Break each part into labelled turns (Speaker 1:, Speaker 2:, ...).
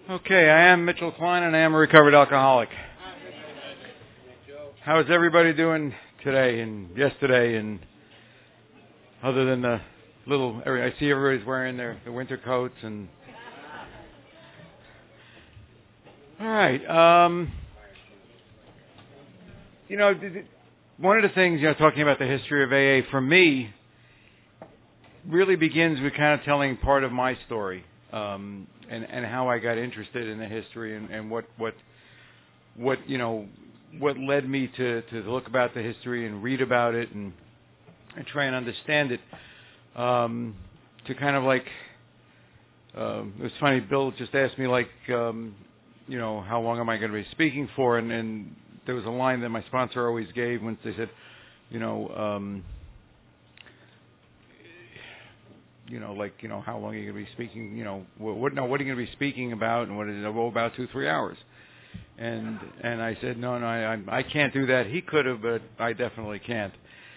Speaker 1: Okay, I am Mitchell Klein, and I am a recovered alcoholic. How is everybody doing today and yesterday, and other than the I see everybody's wearing their winter coats, and all right. One of the things, talking about the history of AA, for me, really begins with kind of telling part of my story, and how I got interested in the history, and what led me to look about the history and read about it and try and understand it. To kind of like, it was funny, Bill just asked me how long am I going to be speaking for, and there was a line that my sponsor always gave when they said, how long are you going to be speaking? What are you going to be speaking about? And what is it? Oh, about 2-3 hours. And I said, no, I can't do that. He could have, but I definitely can't.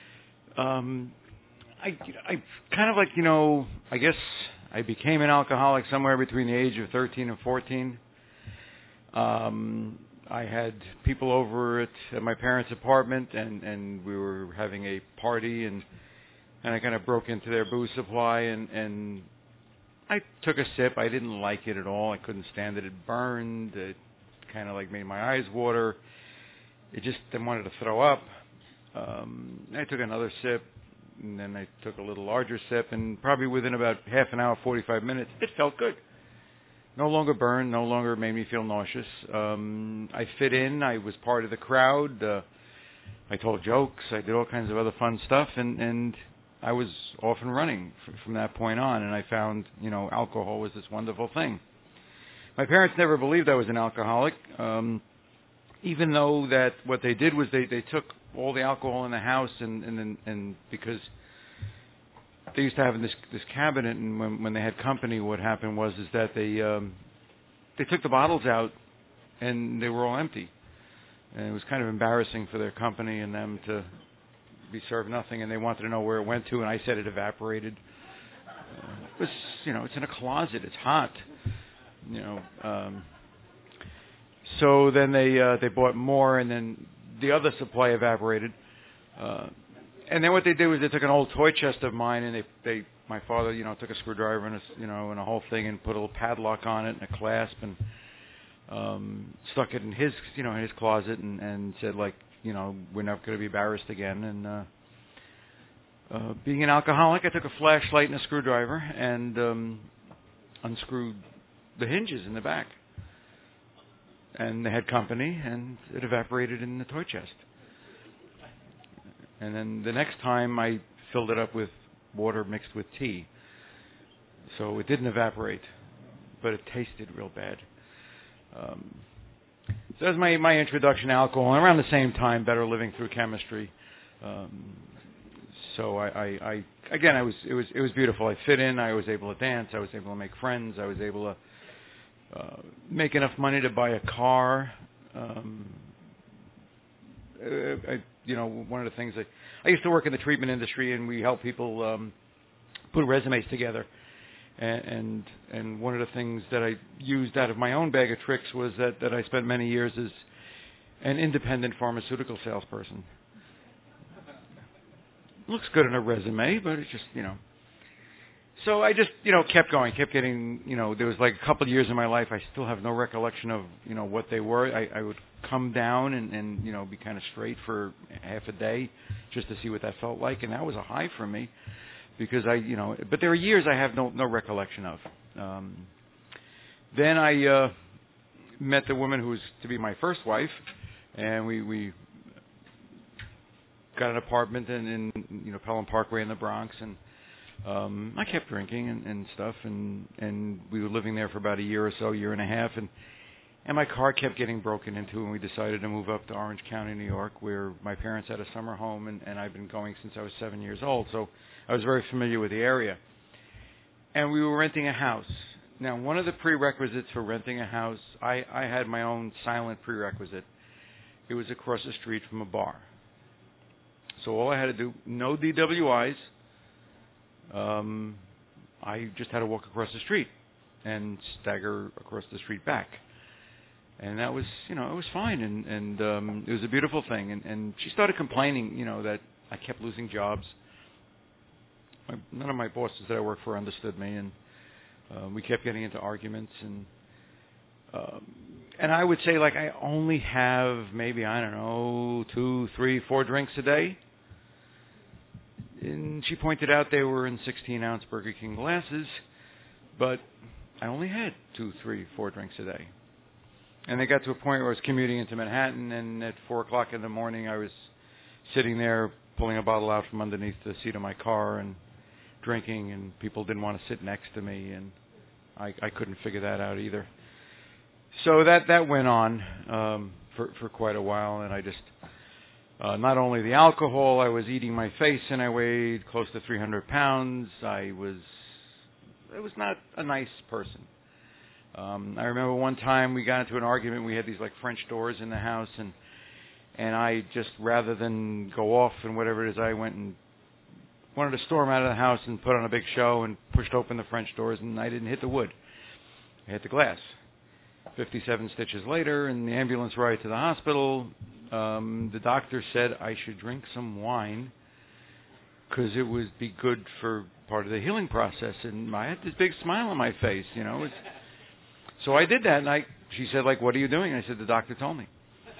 Speaker 1: I kind of I guess I became an alcoholic somewhere between the age of 13 and 14. I had people over at my parents' apartment, and we were having a party, and I kind of broke into their booze supply, and I took a sip. I didn't like it at all. I couldn't stand it. It burned. It kind of made my eyes water. It just, I wanted to throw up. I took another sip, and then I took a little larger sip, and probably within about half an hour, 45 minutes, it felt good. No longer burned, no longer made me feel nauseous. I fit in. I was part of the crowd. I told jokes. I did all kinds of other fun stuff, and I was off and running from that point on, and I found, alcohol was this wonderful thing. My parents never believed I was an alcoholic, even though that what they did was they took all the alcohol in the house, and because they used to have this cabinet, and when they had company, what happened was that they took the bottles out, and they were all empty, and it was kind of embarrassing for their company and them to be served nothing, and they wanted to know where it went to, and I said it evaporated. It was, it's in a closet, it's hot, So then they bought more, and then the other supply evaporated. And then what they did was they took an old toy chest of mine, and my father, took a screwdriver and a whole thing, and put a little padlock on it and a clasp, and stuck it in his closet, and said we're not going to be embarrassed again. And being an alcoholic, I took a flashlight and a screwdriver and unscrewed the hinges in the back. And they had company, and it evaporated in the toy chest. And then the next time I filled it up with water mixed with tea. So it didn't evaporate, but it tasted real bad. So that was my introduction to alcohol. And around the same time, Better Living Through Chemistry. So it was beautiful. I fit in. I was able to dance. I was able to make friends. I was able to make enough money to buy a car. One of the things I used to work in the treatment industry, and we help people put resumes together. And one of the things that I used out of my own bag of tricks was that I spent many years as an independent pharmaceutical salesperson. Looks good on a resume, but it's just, So I just, kept going, kept getting, there was a couple of years in my life I still have no recollection of, what they were. I would come down and be kind of straight for half a day just to see what that felt like, and that was a high for me because but there were years I have no recollection of. Then I met the woman who was to be my first wife, and we got an apartment in Pelham Parkway in the Bronx, and I kept drinking and stuff, and we were living there for about a year or so, year and a half, and my car kept getting broken into, and we decided to move up to Orange County, New York, where my parents had a summer home, and I've been going since I was 7 years old, so I was very familiar with the area. And we were renting a house. Now, one of the prerequisites for renting a house, I had my own silent prerequisite. It was across the street from a bar. So all I had to do, no DWIs. I just had to walk across the street. and stagger across the street back. And that was, it was fine, and it was a beautiful thing. And she started complaining, that I kept losing jobs. None of my bosses that I worked for understood me, and we kept getting into arguments. And I would say, I only have maybe, 2, 3, 4 drinks a day. And she pointed out they were in 16-ounce Burger King glasses, but I only had 2, 3, 4 drinks a day. And they got to a point where I was commuting into Manhattan, and at 4 o'clock in the morning, I was sitting there pulling a bottle out from underneath the seat of my car and drinking, and people didn't want to sit next to me, and I couldn't figure that out either. So that went on for quite a while, and I just, not only the alcohol, I was eating my face, and I weighed close to 300 pounds. I was not a nice person. I remember one time we got into an argument. We had these French doors in the house, and I just, rather than go off and whatever it is, I went and wanted to storm out of the house and put on a big show and pushed open the French doors, and I didn't hit the wood. I hit the glass. 57 stitches later, in the ambulance ride to the hospital, the doctor said I should drink some wine because it would be good for part of the healing process. And I had this big smile on my face, So I did that, and she said, what are you doing? And I said, the doctor told me.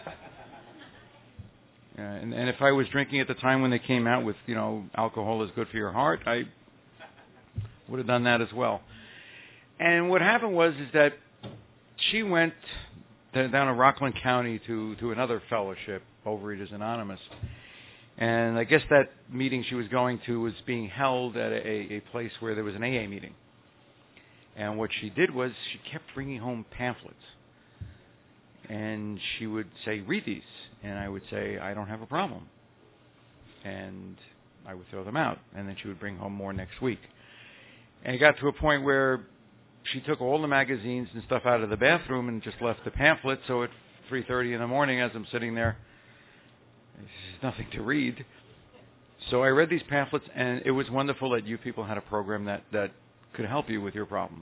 Speaker 1: And if I was drinking at the time when they came out with, alcohol is good for your heart, I would have done that as well. And what happened was that she went down to Rockland County to another fellowship, Overeaters Anonymous. And I guess that meeting she was going to was being held at a place where there was an AA meeting. And what she did was she kept bringing home pamphlets. And she would say, read these. And I would say, I don't have a problem. And I would throw them out. And then she would bring home more next week. And it got to a point where she took all the magazines and stuff out of the bathroom and just left the pamphlet. So at 3:30 in the morning, as I'm sitting there, there's nothing to read. So I read these pamphlets, and it was wonderful that you people had a program that could help you with your problem.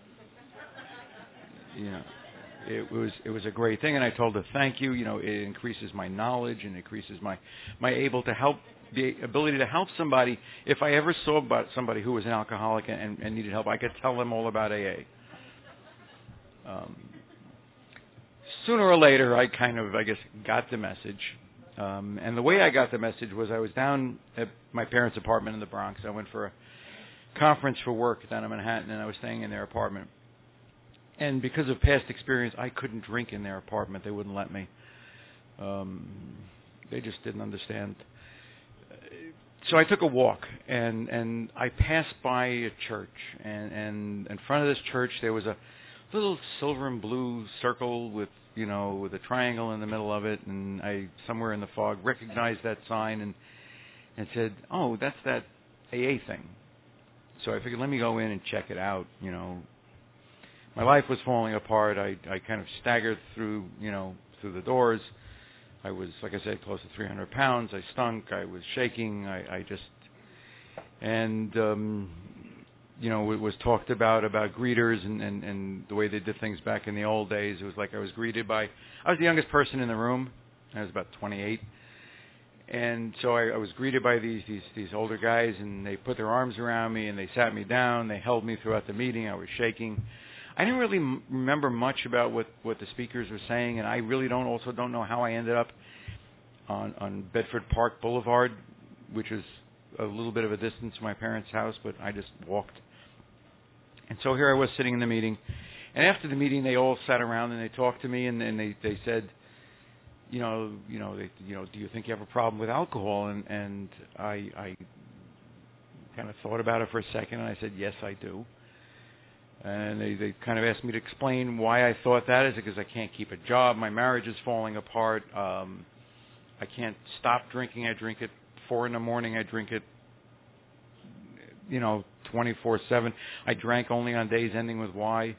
Speaker 1: It was a great thing, and I told her thank you. It increases my knowledge and increases my the ability to help somebody. If I ever saw about somebody who was an alcoholic and needed help, I could tell them all about AA. Sooner or later, I got the message. And the way I got the message was I was down at my parents' apartment in the Bronx. I went for a conference for work down in Manhattan, and I was staying in their apartment. And because of past experience, I couldn't drink in their apartment. They wouldn't let me. They just didn't understand. So I took a walk, and I passed by a church. And in front of this church, there was a little silver and blue circle with a triangle in the middle of it. And I, somewhere in the fog, recognized that sign and said, oh, that's that AA thing. So I figured, let me go in and check it out, My life was falling apart. I kind of staggered through the doors. I was, like I said, close to 300 pounds. I stunk. I was shaking. It was talked about greeters and the way they did things back in the old days. It was like I was the youngest person in the room. I was about 28. And so I was greeted by these older guys, and they put their arms around me, and they sat me down. They held me throughout the meeting. I was shaking. I didn't really remember much about what the speakers were saying, and I really don't know how I ended up on Bedford Park Boulevard, which is a little bit of a distance from my parents' house, but I just walked. And so here I was sitting in the meeting, and after the meeting, they all sat around and they talked to me, and they said, do you think you have a problem with alcohol? And I kind of thought about it for a second, and I said, yes, I do. And they kind of asked me to explain why I thought that. Is it because I can't keep a job? My marriage is falling apart. I can't stop drinking. I drink at 4 in the morning. I drink it, 24/7. I drank only on days ending with Y.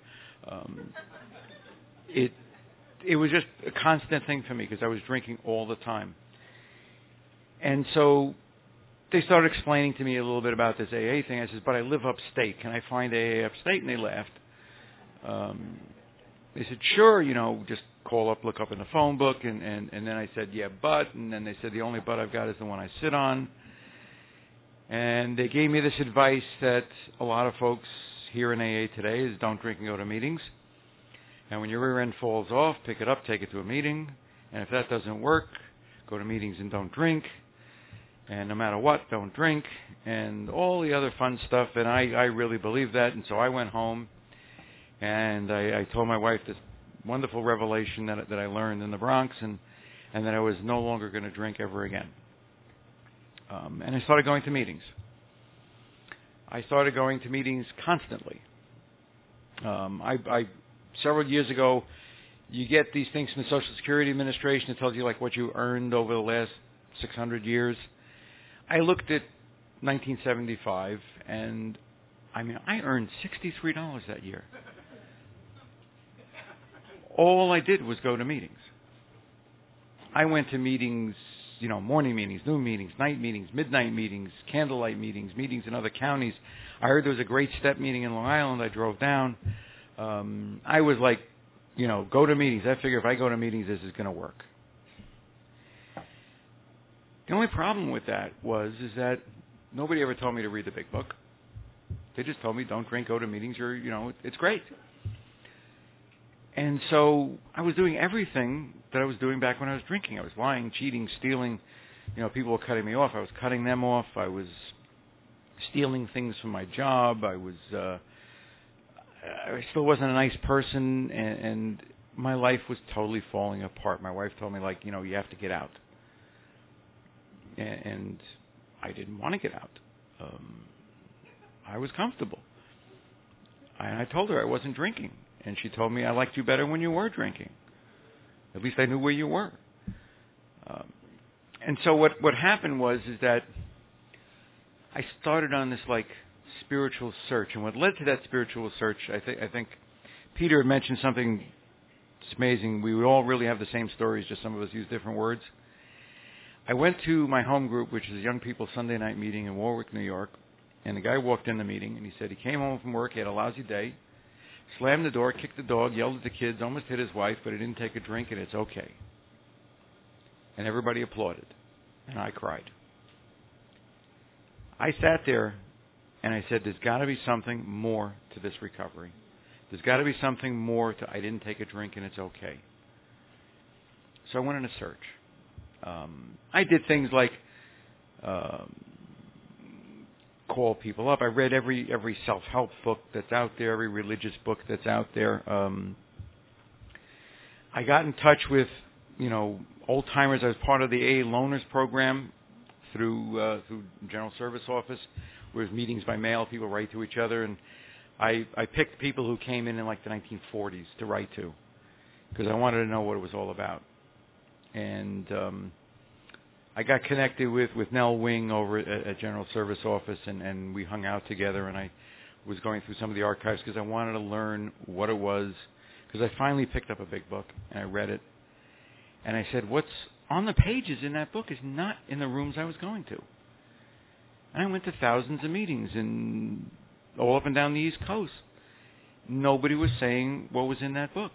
Speaker 1: It was just a constant thing for me because I was drinking all the time. And so they started explaining to me a little bit about this AA thing. I said, but I live upstate. Can I find AA upstate? And they laughed. They said, sure, just call up, look up in the phone book. And then I said, yeah, but. And then they said, the only but I've got is the one I sit on. And they gave me this advice that a lot of folks here in AA today is don't drink and go to meetings. And when your rear end falls off, pick it up, take it to a meeting. And if that doesn't work, go to meetings and don't drink. And no matter what, don't drink. And all the other fun stuff. And I really believe that. And so I went home and I told my wife this wonderful revelation that I learned in the Bronx and that I was no longer going to drink ever again. And I started going to meetings. I started going to meetings constantly. I several years ago, you get these things from the Social Security Administration that tells you like what you earned over the last 600 years. I looked at 1975, and I earned $63 that year. All I did was go to meetings. I went to meetings, morning meetings, noon meetings, night meetings, midnight meetings, candlelight meetings, meetings in other counties. I heard there was a great step meeting in Long Island. I drove down. I was like, go to meetings. I figure if I go to meetings, this is going to work. The only problem with that is that nobody ever told me to read the big book. They just told me, don't drink, go to meetings, it's great. And so I was doing everything that I was doing back when I was drinking. I was lying, cheating, stealing. People were cutting me off. I was cutting them off. I was stealing things from my job. I still wasn't a nice person, and my life was totally falling apart. My wife told me, you have to get out. And I didn't want to get out. I was comfortable. And I told her I wasn't drinking. And she told me I liked you better when you were drinking. At least I knew where you were. And so what happened is that I started on this spiritual search. And what led to that spiritual search, I think Peter had mentioned something that's amazing. We all really have the same stories, just some of us use different words. I went to my home group, which is a young people Sunday night meeting in Warwick, New York. And the guy walked in the meeting, and he said he came home from work, he had a lousy day, slammed the door, kicked the dog, yelled at the kids, almost hit his wife, but he didn't take a drink, and it's okay. And everybody applauded, and I cried. I sat there, and I said, there's got to be something more to this recovery. There's got to be something more to I didn't take a drink, and it's okay. So I went on a search. I did things like call people up. I read every self-help book that's out there, every religious book that's out there. I got in touch with, old-timers. I was part of the AA Loaners program through General Service Office, where it was meetings by mail. People write to each other. And I picked people who came in the 1940s to write to because I wanted to know what it was all about. And I got connected with Nell Wing over at General Service Office, and we hung out together, and I was going through some of the archives because I wanted to learn what it was, because I finally picked up a big book, and I read it, and I said, what's on the pages in that book is not in the rooms I was going to. And I went to thousands of meetings and all up and down the East Coast. Nobody was saying what was in that book.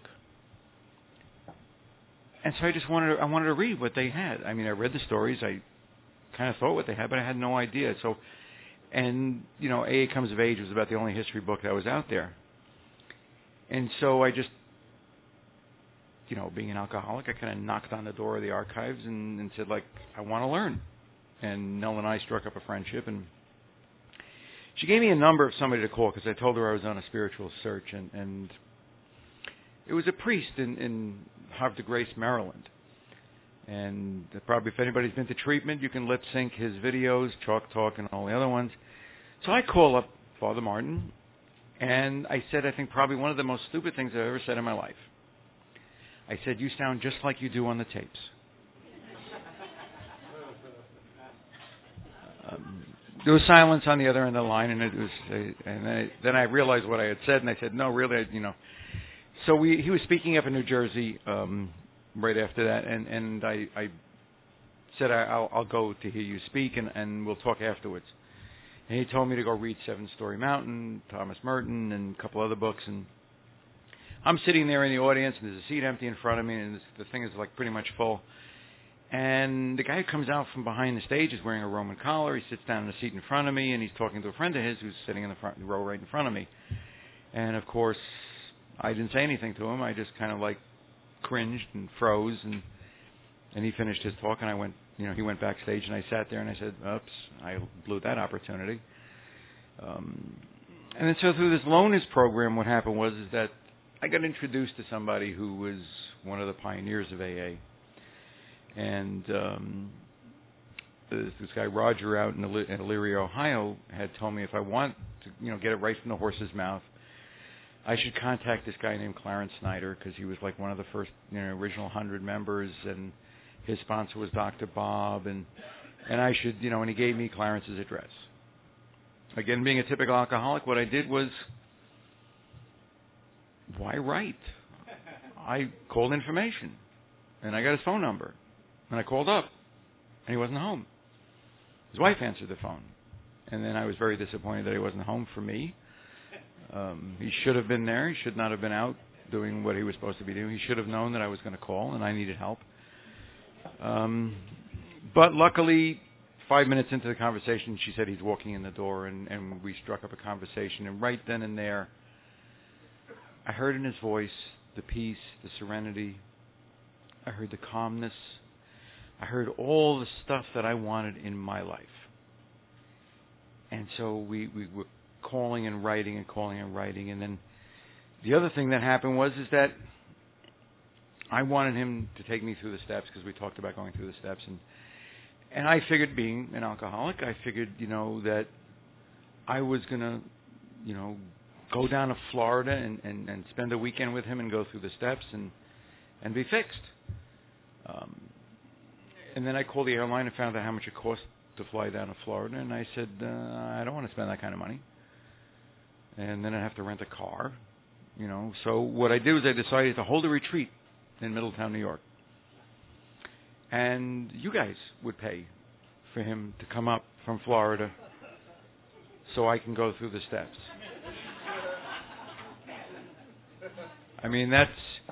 Speaker 1: And so I wanted to read what they had. I read the stories. I kind of thought what they had, but I had no idea. So, and, AA Comes of Age was about the only history book that was out there. And so I just, being an alcoholic, I kind of knocked on the door of the archives and said, I want to learn. And Nell and I struck up a friendship, and she gave me a number of somebody to call because I told her I was on a spiritual search, and it was a priest in Havre de Grace, Maryland. And probably if anybody's been to treatment, you can lip sync his videos, Chalk Talk, and all the other ones. So I call up Father Martin, and I said, I think probably one of the most stupid things I've ever said in my life. I said, you sound just like you do on the tapes. There was silence on the other end of the line, and it was, then I realized what I had said, and I said, no, really, So he was speaking up in New Jersey right after that, and I said, I'll go to hear you speak, and we'll talk afterwards. And he told me to go read Seven Storey Mountain, Thomas Merton, and a couple other books. And I'm sitting there in the audience, and there's a seat empty in front of me, and the thing is like pretty much full. And the guy who comes out from behind the stage is wearing a Roman collar. He sits down in the seat in front of me, and he's talking to a friend of his who's sitting in the front row right in front of me. And, of course, I didn't say anything to him. I just kind of, like, cringed and froze, and he finished his talk, and I went, he went backstage, and I sat there, and I said, oops, I blew that opportunity. And then so through this Loners program, what happened was is that I got introduced to somebody who was one of the pioneers of AA. And this guy Roger out in Elyria, Ohio, had told me if I want to, get it right from the horse's mouth, I should contact this guy named Clarence Snyder, because he was like one of the first, original 100 members, and his sponsor was Dr. Bob, and I should, and he gave me Clarence's address. Again, being a typical alcoholic, what I did was, why write? I called information, and I got his phone number. And I called up, and he wasn't home. His wife answered the phone. And then I was very disappointed that he wasn't home for me. He should have been there. He should not have been out doing what he was supposed to be doing. He should have known that I was going to call, and I needed help. But luckily, 5 minutes into the conversation, she said he's walking in the door, and we struck up a conversation. And right then and there, I heard in his voice the peace, the serenity. I heard the calmness. I heard all the stuff that I wanted in my life. And so we were calling and writing and calling and writing. And then the other thing that happened was is that I wanted him to take me through the steps, because we talked about going through the steps. And I figured, being an alcoholic, I figured, that I was going to, go down to Florida and spend a weekend with him and go through the steps and be fixed. And then I called the airline and found out how much it cost to fly down to Florida, and I said, I don't want to spend that kind of money. And then I'd have to rent a car, So what I did was I decided to hold a retreat in Middletown, New York. And you guys would pay for him to come up from Florida so I can go through the steps. I mean, that's...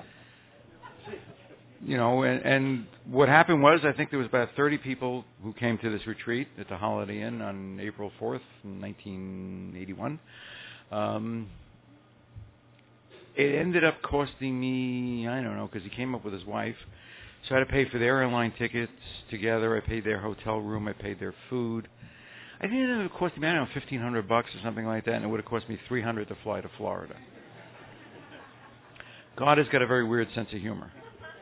Speaker 1: and what happened was, I think there was about 30 people who came to this retreat at the Holiday Inn on April 4th, 1981. It ended up costing me, I don't know, because he came up with his wife. So I had to pay for their airline tickets together. I paid their hotel room. I paid their food. I think it would have cost me, I don't know, $1,500 or something like that, and it would have cost me $300 to fly to Florida. God has got a very weird sense of humor.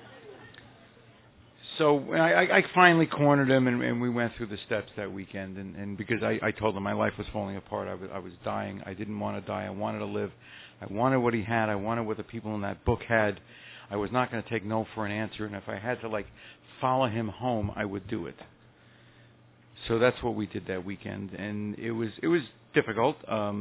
Speaker 1: So I finally cornered him, and we went through the steps that weekend. And because I told him my life was falling apart, I was dying. I didn't want to die. I wanted to live. I wanted what he had. I wanted what the people in that book had. I was not going to take no for an answer. And if I had to follow him home, I would do it. So that's what we did that weekend, and it was difficult.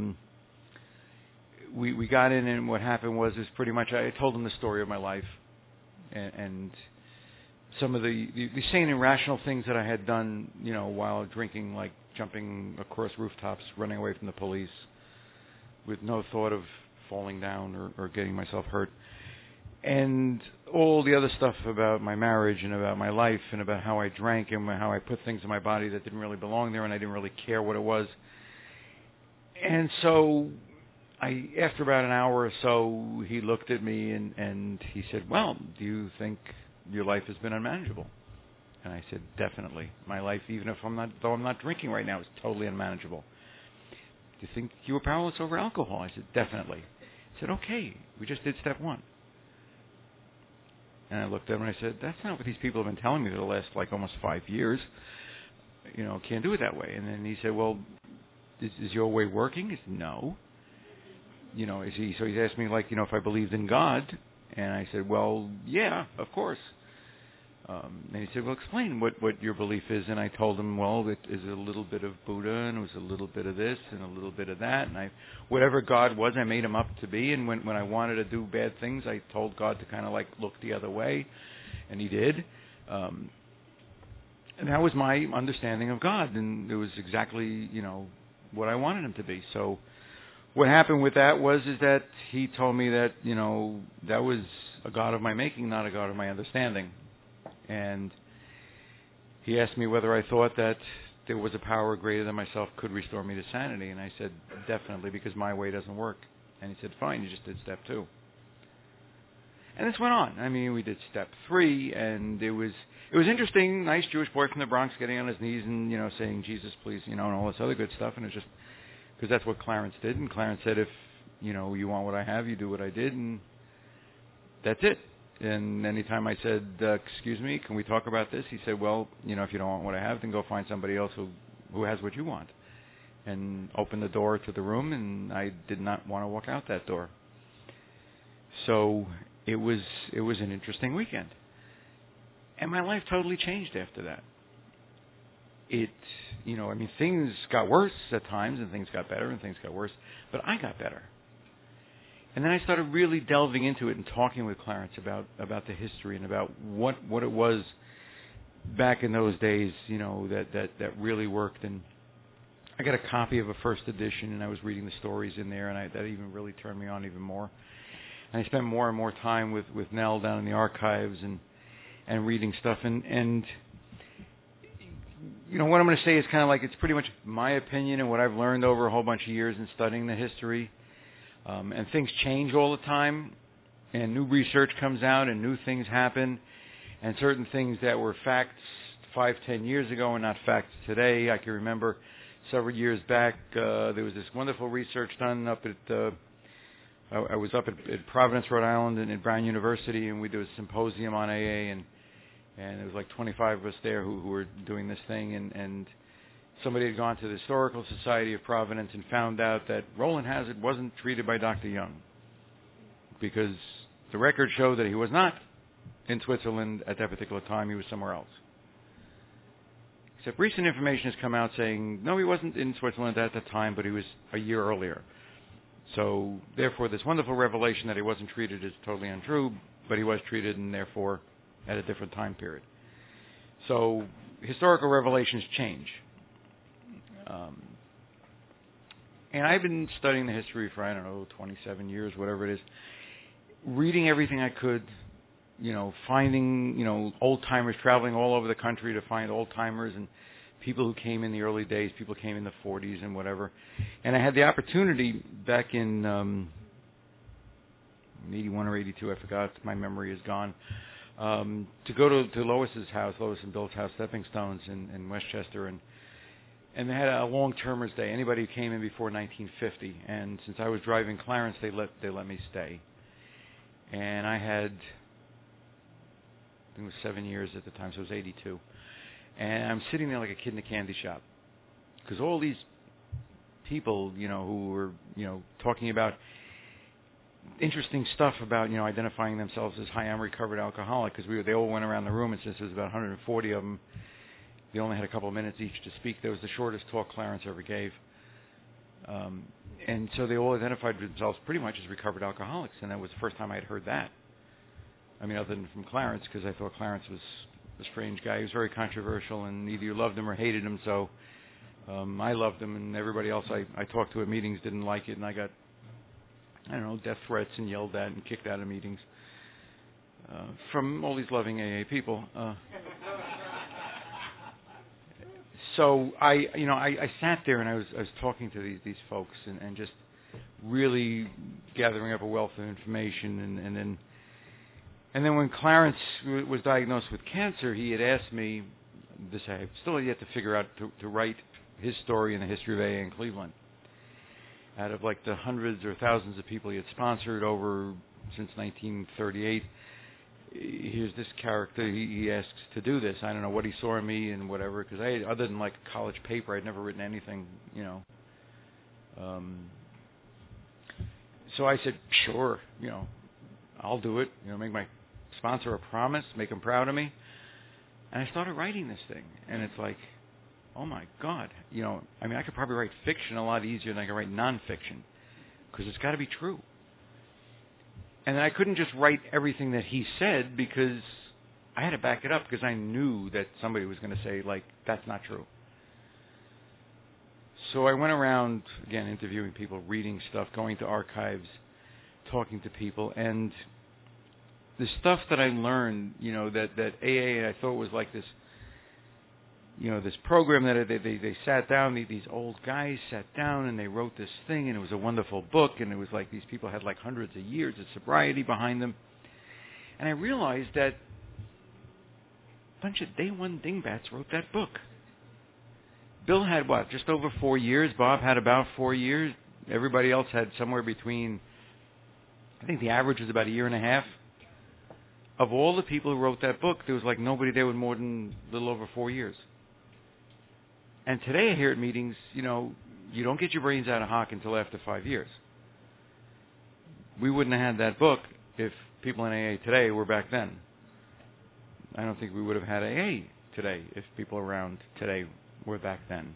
Speaker 1: We got in, and what happened was pretty much I told him the story of my life, and some of the sane and rational things that I had done, while drinking, like jumping across rooftops, running away from the police, with no thought of falling down or getting myself hurt. And all the other stuff about my marriage and about my life and about how I drank and how I put things in my body that didn't really belong there, and I didn't really care what it was. And so after about an hour or so, he looked at me and he said, well, do you think your life has been unmanageable? And I said, definitely. My life, even if though I'm not drinking right now, is totally unmanageable. Do you think you were powerless over alcohol? I said, definitely. He said, okay, we just did step one. And I looked at him and I said, that's not what these people have been telling me for the last almost 5 years. Can't do it that way. And then he said, well, is your way working? I said, no. So he's asked me if I believed in God. And I said, well, yeah, of course. And he said, well, explain what your belief is. And I told him, well, it is a little bit of Buddha, and it was a little bit of this and a little bit of that. And whatever God was, I made him up to be. And when I wanted to do bad things, I told God to kind of look the other way. And he did. And that was my understanding of God. And it was exactly, what I wanted him to be. So what happened with that is that he told me that, that was a God of my making, not a God of my understanding. And he asked me whether I thought that there was a power greater than myself could restore me to sanity. And I said, definitely, because my way doesn't work. And he said, fine, you just did step 2. And this went on. I mean, we did step 3, and it was interesting. Nice Jewish boy from the Bronx getting on his knees and, saying, Jesus, please, and all this other good stuff. And it was just because that's what Clarence did. And Clarence said, if, you want what I have, you do what I did, and that's it. And anytime I said, excuse me, can we talk about this? He said, well, if you don't want what I have, then go find somebody else who has what you want. And opened the door to the room, and I did not want to walk out that door. So it was an interesting weekend. And my life totally changed after that. Things got worse at times, and things got better, and things got worse, but I got better. And then I started really delving into it and talking with Clarence about the history and about what it was back in those days, that really worked. And I got a copy of a first edition, and I was reading the stories in there, and that even really turned me on even more. And I spent more and more time with Nell down in the archives and reading stuff. And what I'm going to say is kind of like, it's pretty much my opinion and what I've learned over a whole bunch of years in studying the history. And things change all the time, and new research comes out, and new things happen, and certain things that were facts 5-10 years ago are not facts today. I can remember several years back, there was this wonderful research done up at, I was up at Providence, Rhode Island, and at Brown University, and we did a symposium on AA, and there was like 25 of us there who were doing this thing, and somebody had gone to the Historical Society of Providence and found out that Roland Hazard wasn't treated by Dr. Young, because the records show that he was not in Switzerland at that particular time. He was somewhere else. Except recent information has come out saying, no, he wasn't in Switzerland at that time, but he was a year earlier. So, therefore, this wonderful revelation that he wasn't treated is totally untrue, but he was treated, and therefore at a different time period. So, historical revelations change. And I've been studying the history for, 27 years, whatever it is, reading everything I could, finding, old-timers, traveling all over the country to find old-timers and people who came in the early days, people who came in the 40s and whatever. And I had the opportunity back in 81 or 82, I forgot, my memory is gone, to go to Lois's house, Lois and Bill's house, Stepping Stones in Westchester, and they had a long-termers day. Anybody who came in before 1950, and since I was driving Clarence, they let me stay. And I had, I think it was 7 years at the time, so it was 82. And I'm sitting there like a kid in a candy shop, because all these people, who were, talking about interesting stuff about, identifying themselves as, hi, I'm a recovered alcoholic, because they all went around the room, and since there was about 140 of them, they only had a couple of minutes each to speak. That was the shortest talk Clarence ever gave. And so they all identified themselves pretty much as recovered alcoholics, and that was the first time I had heard that. I mean, other than from Clarence, because I thought Clarence was a strange guy. He was very controversial, and either you loved him or hated him, so I loved him, and everybody else I talked to at meetings didn't like it, and I got, death threats and yelled at and kicked out of meetings from all these loving AA people. So I sat there and I was talking to these folks and just really gathering up a wealth of information, and then when Clarence was diagnosed with cancer, he had asked me this. I still yet to figure out to write his story in the history of AA in Cleveland. Out of like the hundreds or thousands of people he had sponsored over since 1938. Here's this character, he asks to do this. I don't know what he saw in me and whatever, because other than like a college paper, I'd never written anything, So I said, sure, I'll do it, make my sponsor a promise, make him proud of me. And I started writing this thing, and it's like, oh my God, I could probably write fiction a lot easier than I can write nonfiction, because it's got to be true. And I couldn't just write everything that he said, because I had to back it up, because I knew that somebody was going to say, like, that's not true. So I went around, again, interviewing people, reading stuff, going to archives, talking to people, and the stuff that I learned, that AA, I thought was like this, this program that they sat down, these old guys sat down and they wrote this thing, and it was a wonderful book, and it was like these people had like hundreds of years of sobriety behind them. And I realized that a bunch of day one dingbats wrote that book. Bill had, just over 4 years. Bob had about 4 years. Everybody else had somewhere between, I think the average was about a year and a half. Of all the people who wrote that book, there was like nobody there with more than a little over 4 years. And today I hear at meetings, you don't get your brains out of hock until after 5 years. We wouldn't have had that book if people in AA today were back then. I don't think we would have had AA today if people around today were back then.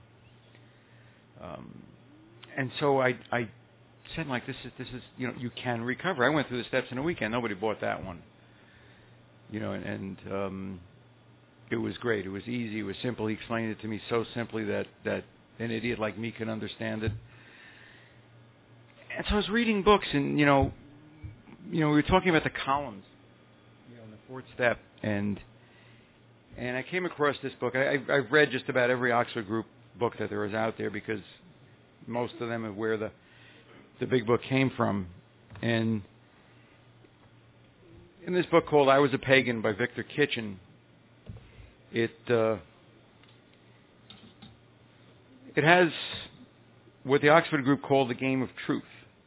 Speaker 1: And so I said, like, this is you can recover. I went through the steps in a weekend. Nobody bought that one. And it was great. It was easy. It was simple. He explained it to me so simply that an idiot like me can understand it. And so I was reading books, and we were talking about the columns, in the fourth step, and I came across this book. I've read just about every Oxford Group book that there is out there because most of them are where the big book came from. And in this book called I Was a Pagan by Victor Kitchen, it has what the Oxford Group called the game of truth.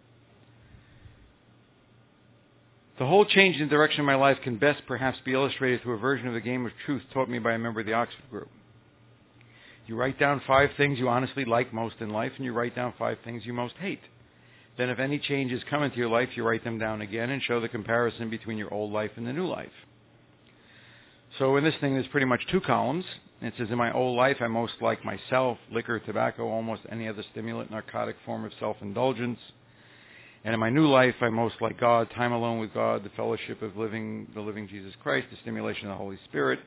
Speaker 1: The whole change in direction of my life can best perhaps be illustrated through a version of the game of truth taught me by a member of the Oxford Group. You write down 5 things you honestly like most in life, and you write down 5 things you most hate. Then if any changes come into your life, you write them down again and show the comparison between your old life and the new life. So in this thing, there's pretty much 2 columns. It says, in my old life, I most like myself, liquor, tobacco, almost any other stimulant, narcotic form of self-indulgence. And in my new life, I most like God, time alone with God, the fellowship of the living Jesus Christ, the stimulation of the Holy Spirit.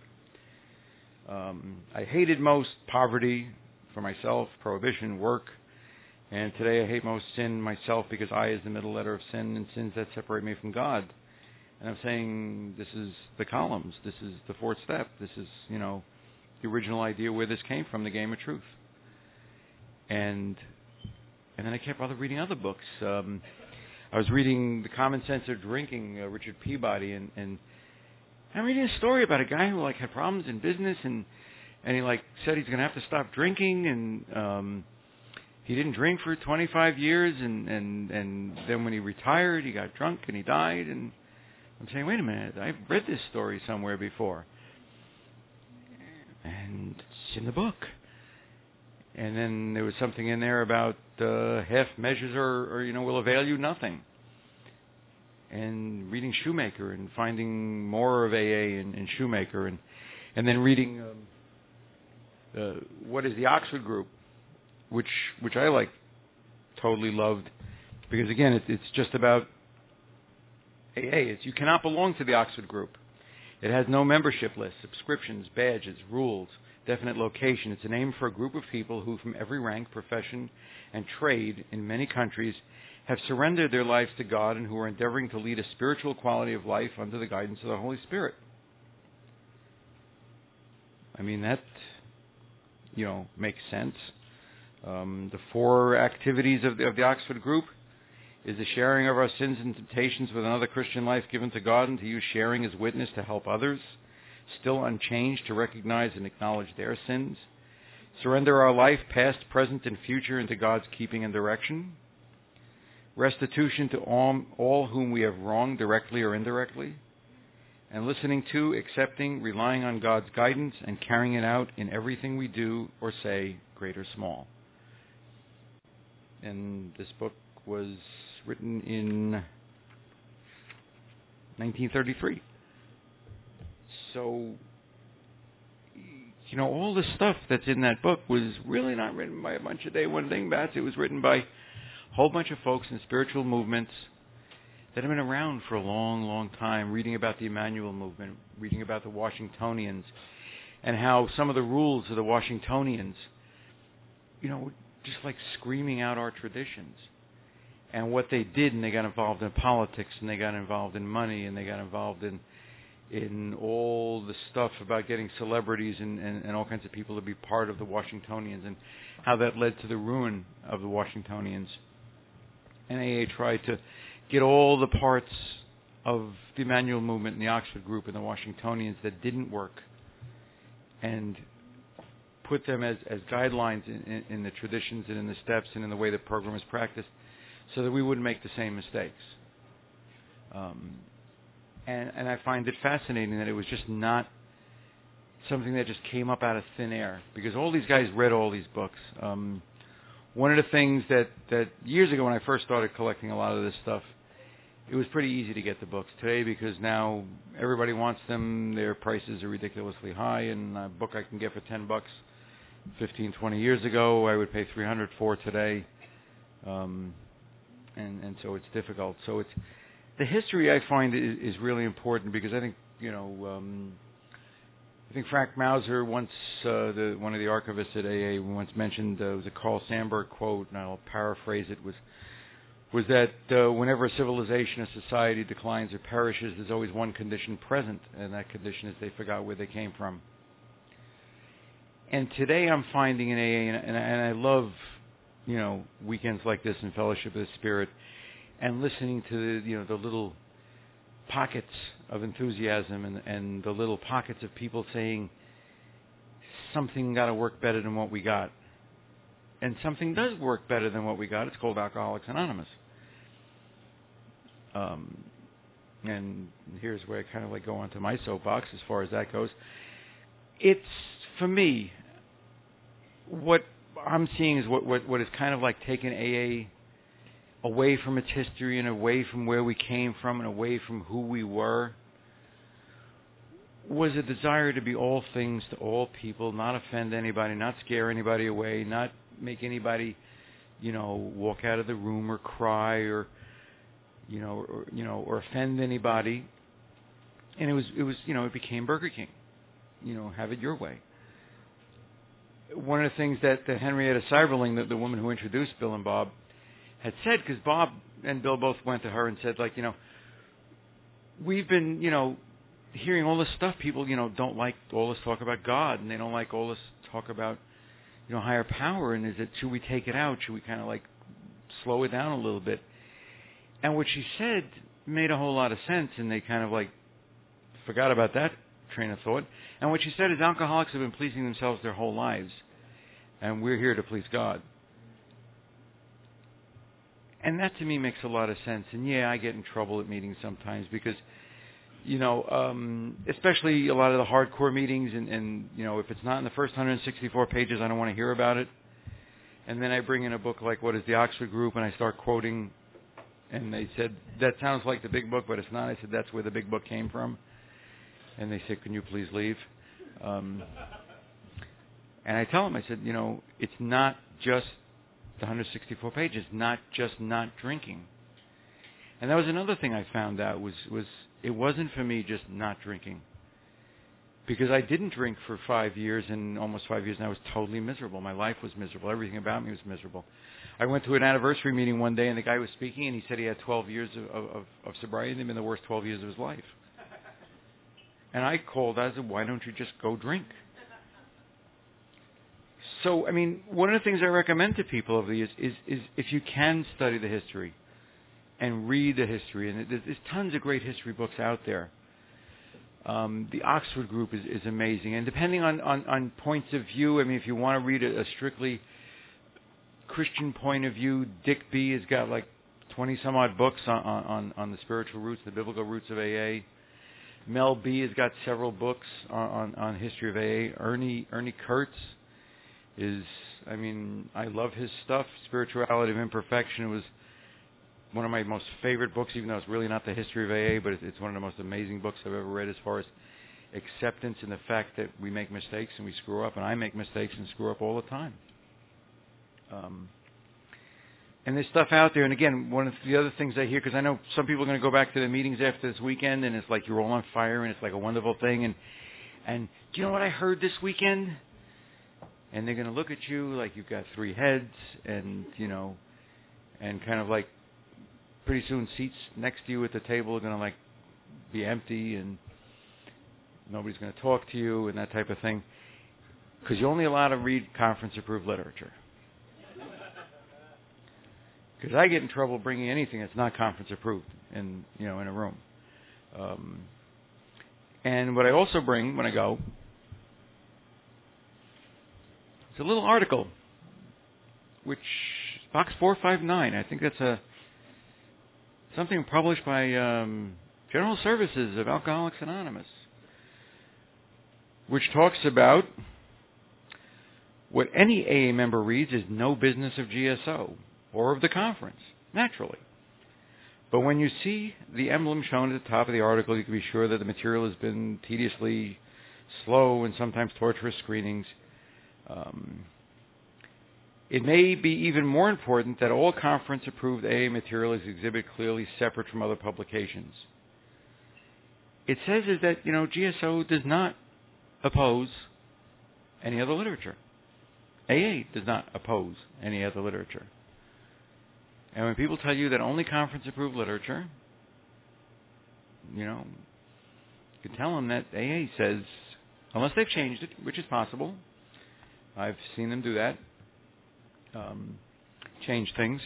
Speaker 1: I hated most poverty for myself, prohibition, work. And today I hate most sin myself because I is the middle letter of sin and sins that separate me from God. And I'm saying this is the columns. This is the fourth step. This is, the original idea where this came from, the game of truth. And then I kept reading other books. I was reading The Common Sense of Drinking, Richard Peabody, and I'm reading a story about a guy who had problems in business, and he said he's going to have to stop drinking, and he didn't drink for 25 years, and then when he retired, he got drunk and he died. And I'm saying, wait a minute, I've read this story somewhere before, and it's in the book. And then there was something in there about half measures will avail you nothing. And reading Shoemaker and finding more of AA in Shoemaker, and then reading what is the Oxford Group, which I totally loved, because again it's just about AA. You cannot belong to the Oxford Group. It has no membership list, subscriptions, badges, rules, definite location. It's a name for a group of people who, from every rank, profession, and trade in many countries, have surrendered their lives to God and who are endeavoring to lead a spiritual quality of life under the guidance of the Holy Spirit. I mean, that, makes sense. The 4 activities of the Oxford Group is the sharing of our sins and temptations with another Christian life given to God, and to use sharing as witness to help others, still unchanged, to recognize and acknowledge their sins. Surrender our life, past, present, and future, into God's keeping and direction. Restitution to all whom we have wronged, directly or indirectly. And listening to, accepting, relying on God's guidance, and carrying it out in everything we do or say, great or small. And this book was written in 1933. So, all the stuff that's in that book was really not written by a bunch of day one dingbats. It was written by a whole bunch of folks in spiritual movements that have been around for a long, long time, reading about the Emmanuel movement, reading about the Washingtonians, and how some of the rules of the Washingtonians, just like screaming out our traditions. And what they did, and they got involved in politics, and they got involved in money, and they got involved in all the stuff about getting celebrities and all kinds of people to be part of the Washingtonians, and how that led to the ruin of the Washingtonians. And AA tried to get all the parts of the Emmanuel movement and the Oxford group and the Washingtonians that didn't work and put them as guidelines in the traditions and in the steps and in the way the program is practiced so that we wouldn't make the same mistakes. And I find it fascinating that it was just not something that just came up out of thin air, because all these guys read all these books. One of the things that years ago when I first started collecting a lot of this stuff, it was pretty easy to get the books. Today, because now everybody wants them, their prices are ridiculously high, and a book I can get for $10 15, 20 years ago, I would pay $300 for today. And so it's difficult. So it's the history, I find, is really important, because I think, I think Frank Mauser once, one of the archivists at AA once mentioned, it was a Carl Sandburg quote, and I'll paraphrase it, was that whenever a civilization, a society declines or perishes, there's always one condition present, and that condition is they forgot where they came from. And today I'm finding in AA, and I love, weekends like this and Fellowship of the Spirit, and listening to the little pockets of enthusiasm and the little pockets of people saying something got to work better than what we got. And something does work better than what we got. It's called Alcoholics Anonymous. And here's where I kind of go onto my soapbox as far as that goes. It's, for me, what I'm seeing is what is kind of like taking AA away from its history and away from where we came from and away from who we were, was a desire to be all things to all people, not offend anybody, not scare anybody away, not make anybody, walk out of the room or cry or offend anybody. And it became Burger King. Have it your way. One of the things that Henrietta Seiberling, the woman who introduced Bill and Bob, had said, because Bob and Bill both went to her and said, we've been, hearing all this stuff. People, don't like all this talk about God, and they don't like all this talk about, higher power. And should we take it out? Should we kind of slow it down a little bit? And what she said made a whole lot of sense, and they kind of forgot about that train of thought. And what she said is, alcoholics have been pleasing themselves their whole lives, and we're here to please God. And that to me makes a lot of sense. And yeah, I get in trouble at meetings sometimes because, especially a lot of the hardcore meetings, and if it's not in the first 164 pages, I don't want to hear about it. And then I bring in a book like What is the Oxford Group, and I start quoting, and they said, that sounds like the big book, but it's not. I said, that's where the big book came from. And they said, can you please leave? And I tell them, I said, it's not just the 164 pages, not just not drinking. And that was another thing I found out was it wasn't for me just not drinking. Because I didn't drink for 5 years, and almost 5 years, and I was totally miserable. My life was miserable. Everything about me was miserable. I went to an anniversary meeting one day, and the guy was speaking, and he said he had 12 years of sobriety, and they've been the worst 12 years of his life. And I called, I said, why don't you just go drink? So, one of the things I recommend to people of these is if you can study the history and read the history, and there's tons of great history books out there. The Oxford Group is amazing, and depending on points of view, if you want to read a strictly Christian point of view, Dick B. has got 20 some odd books on the spiritual roots, the biblical roots of AA. Mel B. has got several books on history of AA. Ernie Kurtz is, I love his stuff. Spirituality of Imperfection. It was one of my most favorite books, even though it's really not the history of AA, but it's one of the most amazing books I've ever read as far as acceptance and the fact that we make mistakes and we screw up, and I make mistakes and screw up all the time. And there's stuff out there, and again, one of the other things I hear, because I know some people are going to go back to the meetings after this weekend, and it's you're all on fire, and it's a wonderful thing, and do you know what I heard this weekend? and they're going to look at you like you've got three heads, and and kind of like pretty soon seats next to you at the table are going to like be empty, and nobody's going to talk to you and that type of thing, because you're only allowed to read conference-approved literature. Because I get in trouble bringing anything that's not conference-approved in a room. And what I also bring when I go, it's a little article, which box 459. I think that's something published by General Services of Alcoholics Anonymous, which talks about what any AA member reads is no business of GSO or of the conference, naturally. But when you see the emblem shown at the top of the article, you can be sure that the material has been tediously slow and sometimes torturous screenings. It may be even more important that all conference-approved AA material is exhibited clearly separate from other publications. It says is that, GSO does not oppose any other literature. AA does not oppose any other literature. And when people tell you that only conference-approved literature, you can tell them that AA says, unless they've changed it, which is possible, I've seen them do that, change things.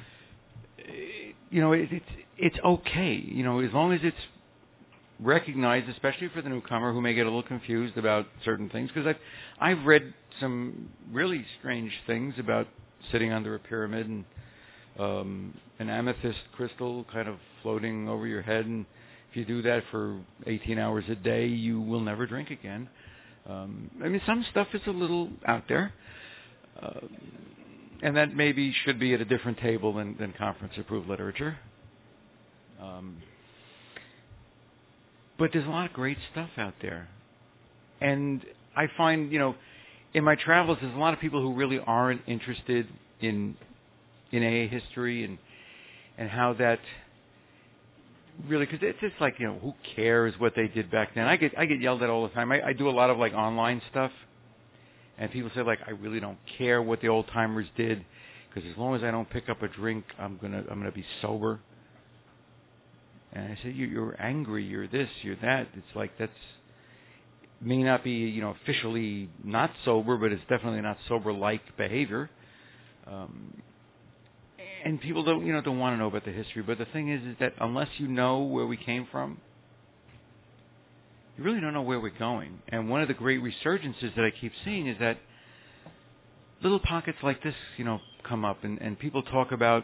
Speaker 1: It's okay. As long as it's recognized, especially for the newcomer who may get a little confused about certain things, because I've read some really strange things about sitting under a pyramid and an amethyst crystal kind of floating over your head, and if you do that for 18 hours a day, you will never drink again. Some stuff is a little out there, and that maybe should be at a different table than conference-approved literature. But there's a lot of great stuff out there. And I find, in my travels, there's a lot of people who really aren't interested in AA history and how that really, because it's just like, who cares what they did back then? I get yelled at all the time. I do a lot of like online stuff, and people say like, I really don't care what the old timers did, because as long as I don't pick up a drink, I'm gonna be sober. And I said, you're angry, you're this, you're that. It's like may not be officially not sober, but it's definitely not sober-like behavior. And people don't want to know about the history. But the thing is that unless you know where we came from, you really don't know where we're going. And one of the great resurgences that I keep seeing is that little pockets like this, come up, and people talk about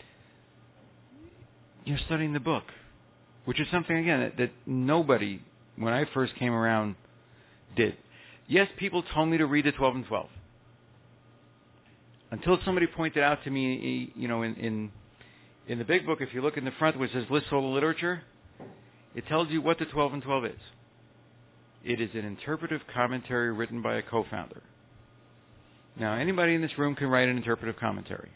Speaker 1: studying the book, which is something, again, that nobody, when I first came around, did. Yes, people told me to read the 12 and 12. Until somebody pointed out to me, in the big book, if you look in the front where it says lists all the literature, it tells you what the 12 and 12 is. It is an interpretive commentary written by a co-founder. Now, anybody in this room can write an interpretive commentary.